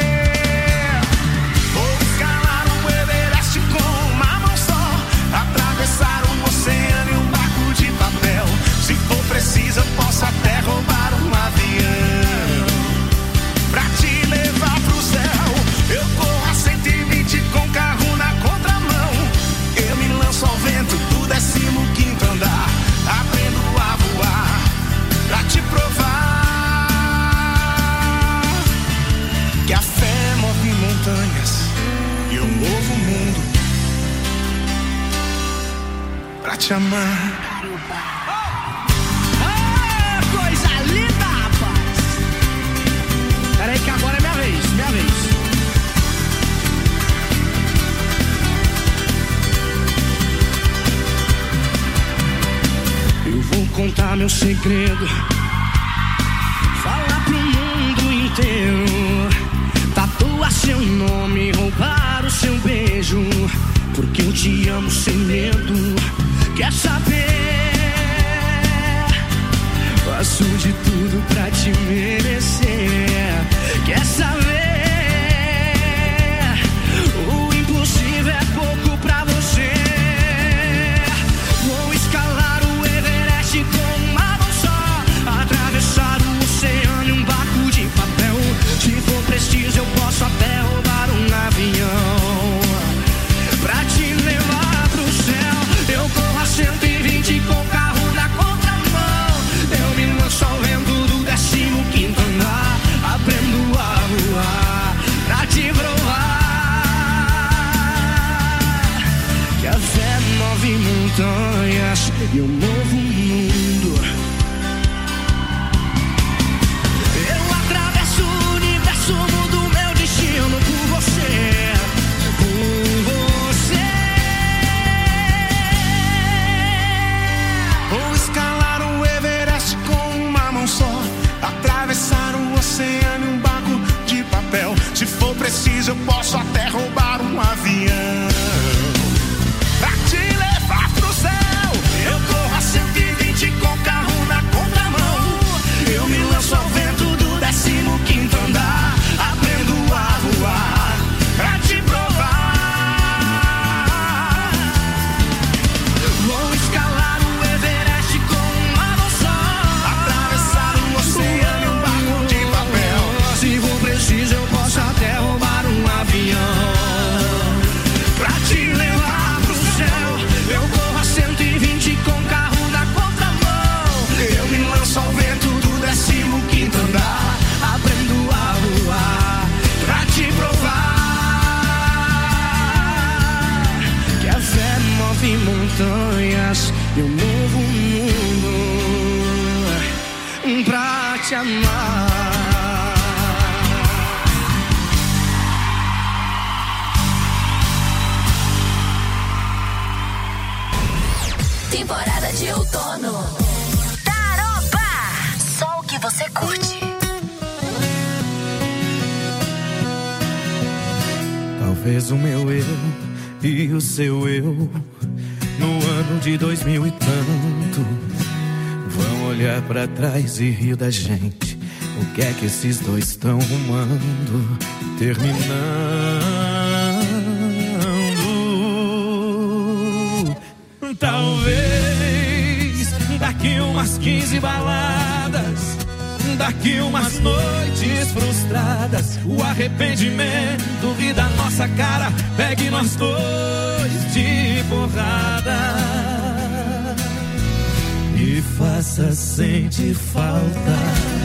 Vou escalar o Everest com uma mão só, atravessar o oceano em um barco de papel. Se for preciso, eu posso até roubar um avião pra te levar pro céu. Eu corro a cento e vinte com carro na contramão. Eu me lanço ao vento do décimo quinto andar. Aprendo a voar pra te provar que a fé move montanhas e um novo mundo pra te amar. Ah, coisa linda, rapaz. Peraí que agora é minha vez, minha vez. Eu vou contar meu segredo, falar pro mundo inteiro, tatuar seu nome, roubar o seu beijo, porque eu te amo sem medo. Quer saber? Faço de tudo pra te merecer. Quer saber? O impossível é pouco pra você. Vou escalar o Everest com uma mão só, atravessar e um novo mundo. Eu atravesso o universo, mudo meu destino por você, por você. Vou escalar o Everest com uma mão só, atravessar o oceano em um barco de papel. Se for preciso eu posso até roubar um avião pra te levar pro céu. Eu corro a cento e vinte com o carro na contramão. Eu me lanço ao vento do décimo quinto andar, aprendo a voar pra te provar. Vou escalar o Everest com uma mão só, atravessar o oceano em um barco de papel. Se for preciso eu posso até roubar um avião pra te levar pro céu. Eu corro a cento e vinte com o carro na contramão. Eu me lanço ao vento do décimo quinto andar, aprendo a voar pra te provar que a fé move montanhas e um novo mundo pra te amar. Temporada de outono. Taroba! Só o que você curte. Talvez o meu eu e o seu eu no ano de dois mil e tanto vão olhar pra trás e rir da gente. O que é que esses dois estão rumando, terminando? Talvez daqui umas quinze baladas, daqui umas noites frustradas, o arrependimento ri da nossa cara, pegue nós dois de porrada e faça sentir falta.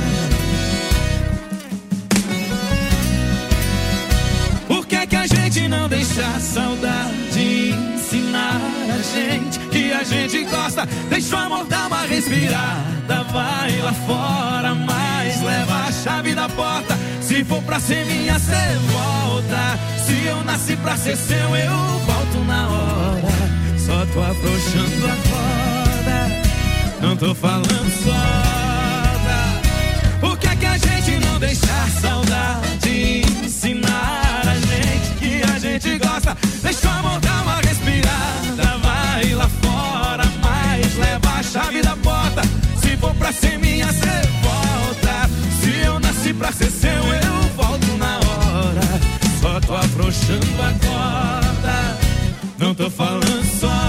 Por que é que a gente não deixa a saudade ensinar a gente que a gente gosta? Deixa o amor dar uma respirada, vai lá fora, mas leva a chave da porta. Se for pra ser minha, cê volta. Se eu nasci pra ser seu, eu volto na hora. Só tô afrouxando a corda, não tô falando solta. Por que é que a gente não deixa a saudade ensinar a gente que a gente gosta? Deixa o amor dar uma respirada, vai lá fora, mas leva a chave da porta. Se for pra ser minha, cê volta. Se eu nasci pra ser seu, eu volto na hora. Só tô afrouxando a corda, não tô falando solta.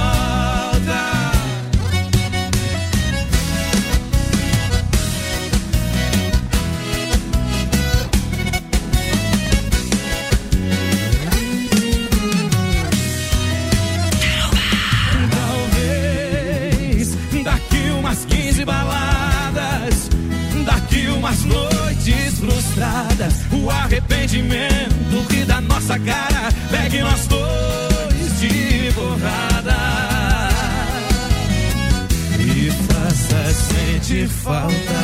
quinze baladas, daqui umas noites frustradas, o arrependimento ri da nossa cara, pegue nós dois de borrada e faça sentir falta.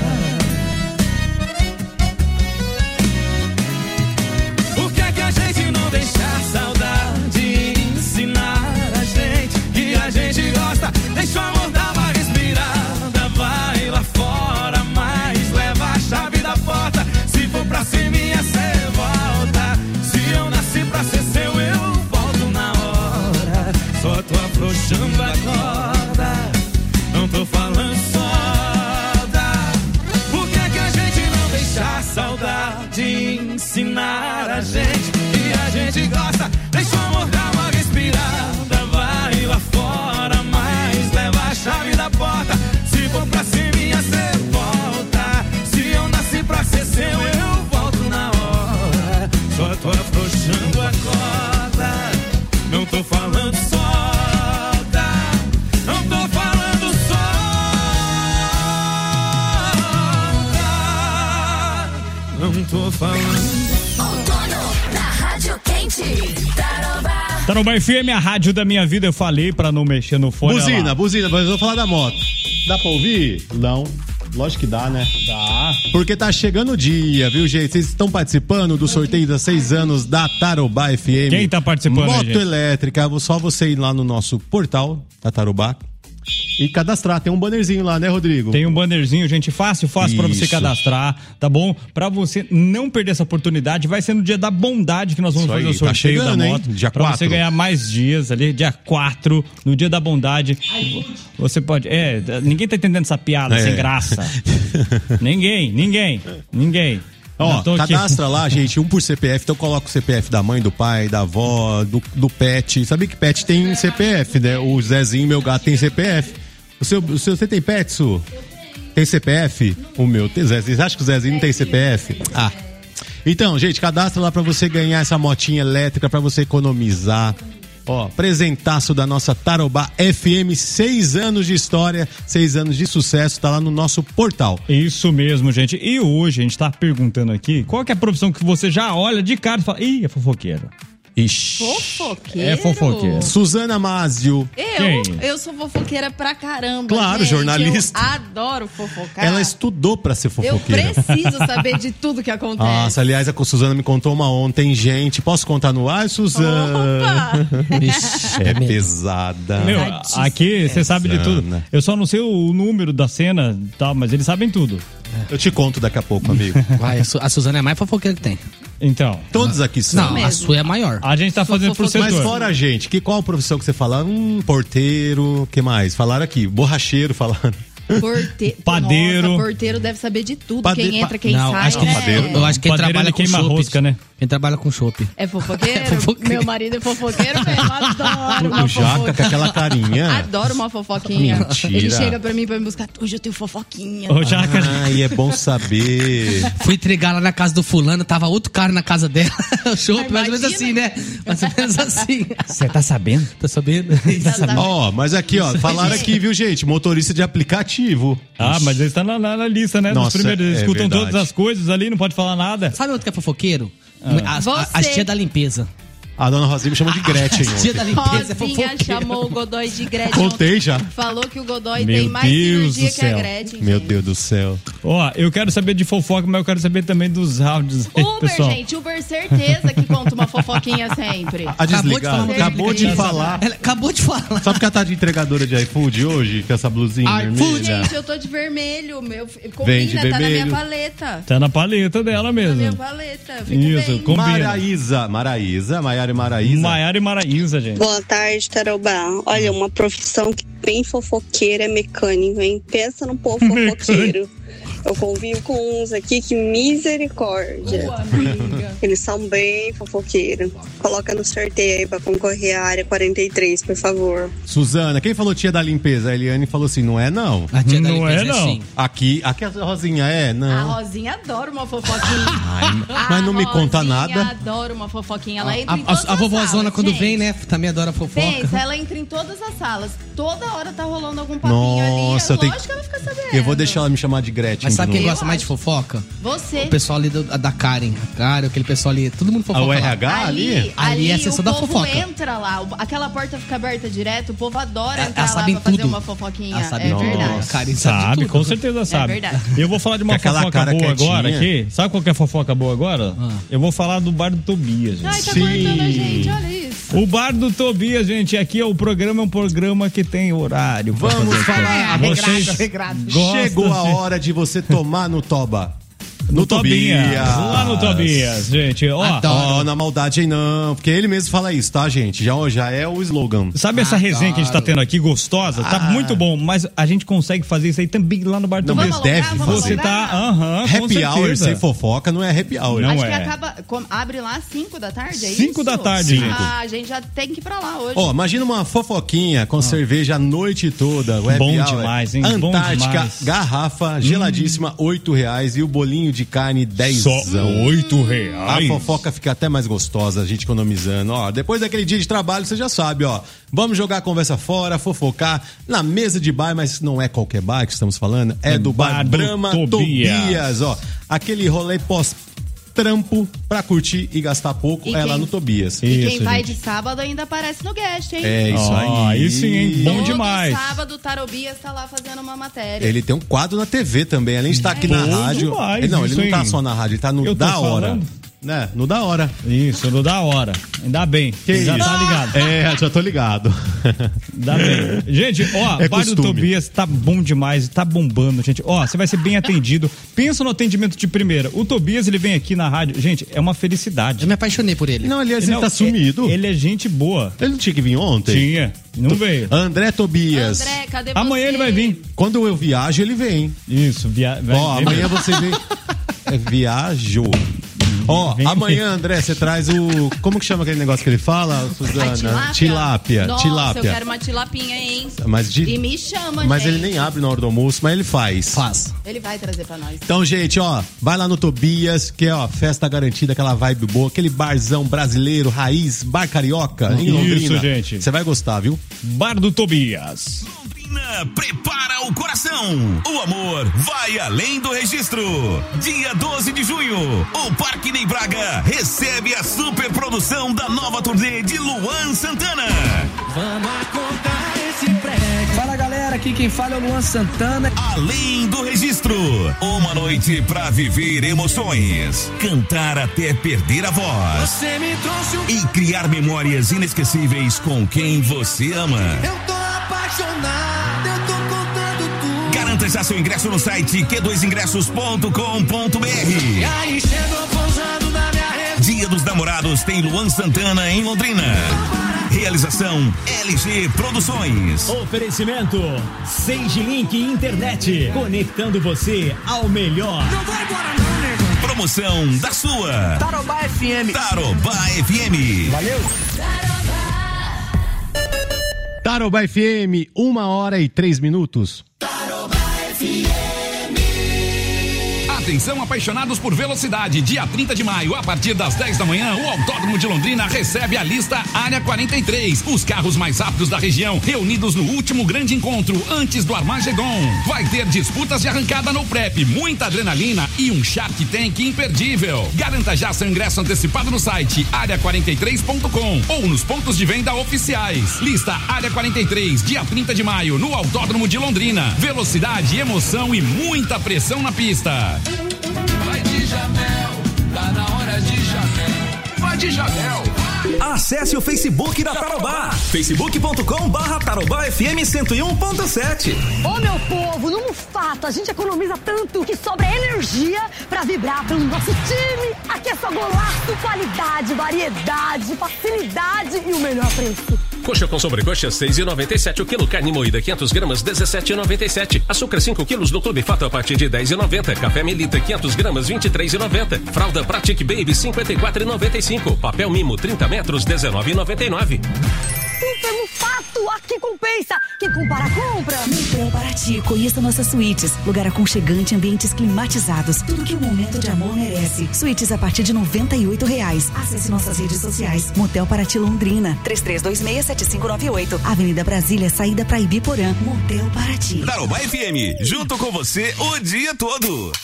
Por que é que a gente não deixa a saudade ensinar a gente que a gente gosta? Deixa o amor dar uma respirada, vai lá fora, mas leva a chave da porta. Se for pra ser minha, cê volta. Se eu nasci pra ser seu, eu volto na hora. Só tô afrouxando a corda, não tô falando solta. Por que é que a gente não deixa a saudade ensinar a gente que a gente gosta? Deixa o amor dar uma respirada, vai lá fora, mas leva a chave da porta. Se for pra ser minha, cê volta. Se eu nasci pra ser seu, eu volto na hora. Só tô afrouxando a corda, não tô falando solta. Não tô falando solta. Não tô falando. Outono na Rádio Quente. Taroba. Tarobá F M, a rádio da minha vida, eu falei pra não mexer no fone. Buzina, buzina, mas eu vou falar da moto. Dá pra ouvir? Não. Lógico que dá, né? Dá. Porque tá chegando o dia, viu, gente? Vocês estão participando do sorteio das seis anos da Tarobá F M. Quem tá participando, Moto gente? elétrica. Só você ir lá no nosso portal da Tarobá e cadastrar. Tem um bannerzinho lá, né, Rodrigo? Tem um bannerzinho, gente, fácil, fácil pra você Isso. cadastrar, tá bom? Pra você não perder essa oportunidade, vai ser no dia da bondade que nós vamos Isso fazer aí, o sorteio tá chegando, da hein? moto. Dia pra quatro. você ganhar mais dias ali, dia quatro, no dia da bondade. Você pode. É, ninguém tá entendendo essa piada É. sem graça. ninguém, ninguém, ninguém. Ó, Já tô aqui. cadastra lá, gente, um por C P F. Então coloca o C P F da mãe, do pai, da avó, do, do pet. Sabia que pet tem C P F, né? O Zezinho, meu gato, tem C P F. O seu, o seu, você tem pet, Su? Tem C P F? O meu tem Zezinho. Você acha que o Zezinho não tem C P F? Ah. Então, gente, cadastra lá pra você ganhar essa motinha elétrica, pra você economizar. Ó, presentaço da nossa Tarobá F M, seis anos de história, seis anos de sucesso, tá lá no nosso portal. Isso mesmo, gente. E hoje a gente tá perguntando aqui qual que é a profissão que você já olha de cara e fala, ih, é fofoqueiro. Ixi. Fofoqueiro? É fofoqueiro. Suzana Másio. Eu? Quem? Eu sou fofoqueira pra caramba. Claro, gente. jornalista. Eu adoro fofocar. Ela estudou pra ser Eu fofoqueira. preciso saber de tudo que acontece. Nossa, aliás, a Suzana me contou uma ontem, gente. Posso contar no ar, Suzana? Ixi, é pesada. Meu, aqui você sabe de tudo. Eu só não sei o número da cena e tal, mas eles sabem tudo. Eu te conto daqui a pouco, amigo. Vai, a Su- a Suzana é a mais fofoqueira que tem. Então. Todos aqui são. Não, a sua é a maior. A gente tá fazendo pro setor. Mas fora a gente, que qual profissão que você fala? Hum, porteiro, que mais? Falaram aqui, borracheiro, falaram. Porte... Padeiro. Nossa, porteiro deve saber de tudo. Pade- Quem entra, quem Não, sai. acho que né? padeiro, eu acho que quem Padeiro, trabalha ele com queima chopp. rosca, né? Quem trabalha com chopp. É fofoqueiro? Fofoqueiro. Meu marido é fofoqueiro mesmo. Adoro uma O Jaca fofoca. com aquela carinha. Adoro uma fofoquinha. Mentira. Ele chega pra mim pra me buscar. Hoje eu tenho fofoquinha. Ô, Jaca. Ah, e é bom saber. Fui entregar lá na casa do fulano, tava outro cara na casa dela. O chopp, mais ou menos assim, né? Mais ou menos assim. Você tá sabendo? Tá sabendo? Ó, mas aqui, ó, falaram aqui, viu, gente? Motorista de aplicativo. Ah, mas eles estão na, na- na lista, né? Nossa, Dos primeiros. Eles é escutam verdade. todas as coisas ali, não pode falar nada. Sabe outro que é fofoqueiro? Ah. As, a, as Você. tia da limpeza. A dona Rosinha me chama de Gretchen. A tia da ontem. limpeza é Rosinha fofoqueira. chamou o Godoy de Gretchen. Contei já. Falou que o Godoy Meu tem mais Deus cirurgia do que a céu. Gretchen. Meu gente. Deus do céu. Ó, eu quero saber de fofoca, mas eu quero saber também dos áudios aí, Uber, pessoal. gente, Uber certeza que conta uma fofoquinha sempre. A desligar. falar, Acabou de falar. Ela acabou de falar. Sabe que ela tá de entregadora de iFood hoje? Com essa blusinha iFood. vermelha? Gente, eu tô de vermelho. Meu, combina, Vem de tá na minha vermelho. paleta. Tá na paleta dela Na minha mesmo. paleta. Fico Isso, bem. combina. Maraísa. Maraísa. Maiara e Maraísa. Maiara e Maraísa, gente. Boa tarde, Tarobá. Olha, uma profissão que bem fofoqueira é mecânico, hein? Pensa num povo fofoqueiro. Eu convivo com uns aqui que misericórdia. Boa, amiga. Eles são bem fofoqueiros. Coloca no sorteio aí pra concorrer à área quarenta e três, por favor. Suzana, quem falou tia da limpeza? A Eliane falou assim, não é não. A tia da Não limpeza é, não. assim. Aqui, aqui a Rosinha é, A não. Rosinha adora uma fofoquinha. Ai, A mas não me conta Rosinha nada. adora uma fofoquinha. Ela A, entra em a, todas a as vovózona, salas, quando gente. vem, né? Também adora fofoca. Pensa, ela entra em todas as salas. Toda hora tá rolando algum papinho Nossa, eu ali. tenho- Lógico que ela fica sabendo. Eu vou deixar ela me chamar de Gretchen. Mas sabe de quem novo. gosta mais de fofoca? Você. O pessoal ali do- da Karen. A Karen, aquele pessoal ali. Todo mundo fofoca Ah, o lá. R H ali? Ali é a sessão o da povo fofoca. entra lá, o- aquela porta fica aberta direto, o povo adora Ela- entrar ela lá sabe pra fazer tudo. uma fofoquinha. Ela sabe é tudo. verdade. Karen sabe, de Sabe, tudo. com certeza sabe. verdade. Eu vou falar de uma Com aquela fofoca cara boa quietinha. agora aqui. Sabe qual que é a fofoca boa agora? Ah. Eu vou falar do Bar do Tobias, gente. Ai, tá Sim. cortando a gente, olha isso. O Bar do Tobias, gente, aqui é o programa, é um programa que tem horário. pra Vamos fazer falar. coisa. Vocês Vocês regrado. gostam Chegou a de- hora de você tomar no Toba. No Tobias. Lá no Tobias, gente. Ó, Adoro. Ó, na maldade aí não, porque ele mesmo fala isso, tá, gente? Já, já é o slogan. sabe essa Adoro. resenha que a gente tá tendo aqui, gostosa? Tá Ah. muito bom, mas a gente consegue fazer isso aí também lá no Bar do Não, Tobias. mas deve alongar, vamos Você alongar? tá, aham, com Happy hour certeza. sem fofoca não é happy hour. Não Acho é. que acaba. com- abre lá às cinco da tarde, é isso? Cinco da tarde, Cinco. gente. Ah, a gente já tem que ir pra lá hoje. Ó, imagina uma fofoquinha com cerveja a noite toda. O happy Bom hour. demais, hein? Bom Antártica, demais. garrafa, geladíssima, oito reais. E o bolinho de carne, dez. Só oito A reais. fofoca fica até mais gostosa, a gente economizando. Ó, depois daquele dia de trabalho, você já sabe, ó. Vamos jogar a conversa fora, fofocar na mesa de bar, mas não é qualquer bar que estamos falando, é, É do bar, Bar do Brahma Tobias. Tobias, ó. Aquele rolê pós trampo pra curtir e gastar pouco E é quem- lá no Tobias. E quem vai de sábado ainda aparece no guest, hein? É isso aí. Ah, aí sim, hein? Bom Todo demais. sábado o Tarobias tá lá fazendo uma matéria. Ele tem um quadro na T V também, além de estar aqui na Bom rádio. demais Ele, não, ele isso, não tá hein? só na rádio, ele tá no Eu tô Da Hora. falando. Né? No Da Hora. Isso, no Da Hora. Ainda bem. Que já isso? tá ligado. É, já tô ligado. Ainda bem. Gente, ó, É o bar do costume. Tobias tá bom demais, tá bombando, gente. Ó, você vai ser bem atendido. Pensa no atendimento de primeira. O Tobias, ele vem aqui na rádio. Gente, é uma felicidade. Eu me apaixonei por ele. Não, aliás, ele Não, tá é- sumido. Ele é gente boa. Ele não tinha que vir ontem? Tinha. Não veio. André Tobias. André, cadê Amanhã você? ele vai vir. Quando eu viajo, ele vem. Isso, via... vai- Ó, vem amanhã mesmo. você vem. É, viajou. Ó, Vem amanhã, André, você traz o. Como que chama aquele negócio que ele fala, Suzana? A tilápia? Tilápia. Nossa, tilápia. eu quero uma tilapinha, hein? Mas de- E me chama, Mas gente. ele nem abre na hora do almoço, mas ele faz. Faz. Ele vai trazer pra nós. Então, gente, ó, vai lá no Tobias, que é, ó, festa garantida, aquela vibe boa, aquele barzão brasileiro, raiz, bar carioca, em Isso, Londrina. gente. Você vai gostar, viu? Bar do Tobias. Londrina, prepara o coração. O amor vai além do registro. Dia doze de junho, o Parque Ney Braga recebe a superprodução da nova turnê de Luan Santana. Vamos acordar esse prédio. Fala galera, aqui quem fala é o Luan Santana. Além do registro, uma noite pra viver emoções, cantar até perder a voz Você me trouxe um... e criar memórias inesquecíveis com quem você ama. Eu tô apaixonado, eu tô contando tudo. Garanta já seu ingresso no site q dois ingressos ponto com ponto b r. E aí chegou pousando na minha rede. Dia dos Namorados tem Luan Santana em Londrina. Realização L G Produções. Oferecimento Sage Link Internet, conectando você ao melhor. Não vai embora não, nego. Promoção da sua Tarobá F M. Tarobá F M. Valeu. Tarobá F M, uma hora e três minutos. Atenção, apaixonados por velocidade. Dia trinta de maio, a partir das dez da manhã, o Autódromo de Londrina recebe a lista Área quarenta e três. Os carros mais rápidos da região, reunidos no último grande encontro, antes do Armagedon. Vai ter disputas de arrancada no prep, muita adrenalina e um Shark Tank imperdível. Garanta já seu ingresso antecipado no site área quarenta e três ponto com ou nos pontos de venda oficiais. Lista Área quarenta e três, dia trinta de maio, no Autódromo de Londrina. Velocidade, emoção e muita pressão na pista. Vai de Jamel, tá na hora de Jamel. Vai de Jamel. Acesse o Facebook da Tarobá. facebook ponto com barra Tarobá F M cento e um ponto sete. Ô meu povo, num fato, a gente economiza tanto que sobra energia pra vibrar pelo nosso time. Aqui é só golaço, qualidade, variedade, facilidade e o melhor preço. Coxa com sobrecoxa, seis e noventa e sete o quilo. Carne moída, quinhentas gramas, dezessete e noventa e sete. Açúcar, cinco quilos no Clube Fato a partir de dez e noventa. Café Melita, quinhentas gramas, vinte e três e noventa. Fralda Pratic Baby, cinquenta e quatro e noventa e cinco. Papel Mimo, trinta metros, dezenove e noventa e nove. Super Mufato, aqui compensa. Quem compara, compra. Motel Paraty, conheça nossas suítes. Lugar aconchegante, ambientes climatizados. Tudo que o momento de amor merece. Suítes a partir de noventa e oito reais. Acesse nossas redes sociais. Motel Paraty Londrina. três três dois seis, sete cinco nove oito. Avenida Brasília, saída para Ibiporã. Motel Paraty. Tarobá F M, junto com você o dia todo.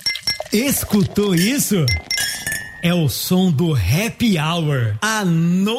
Escutou isso? É o som do Happy Hour. A no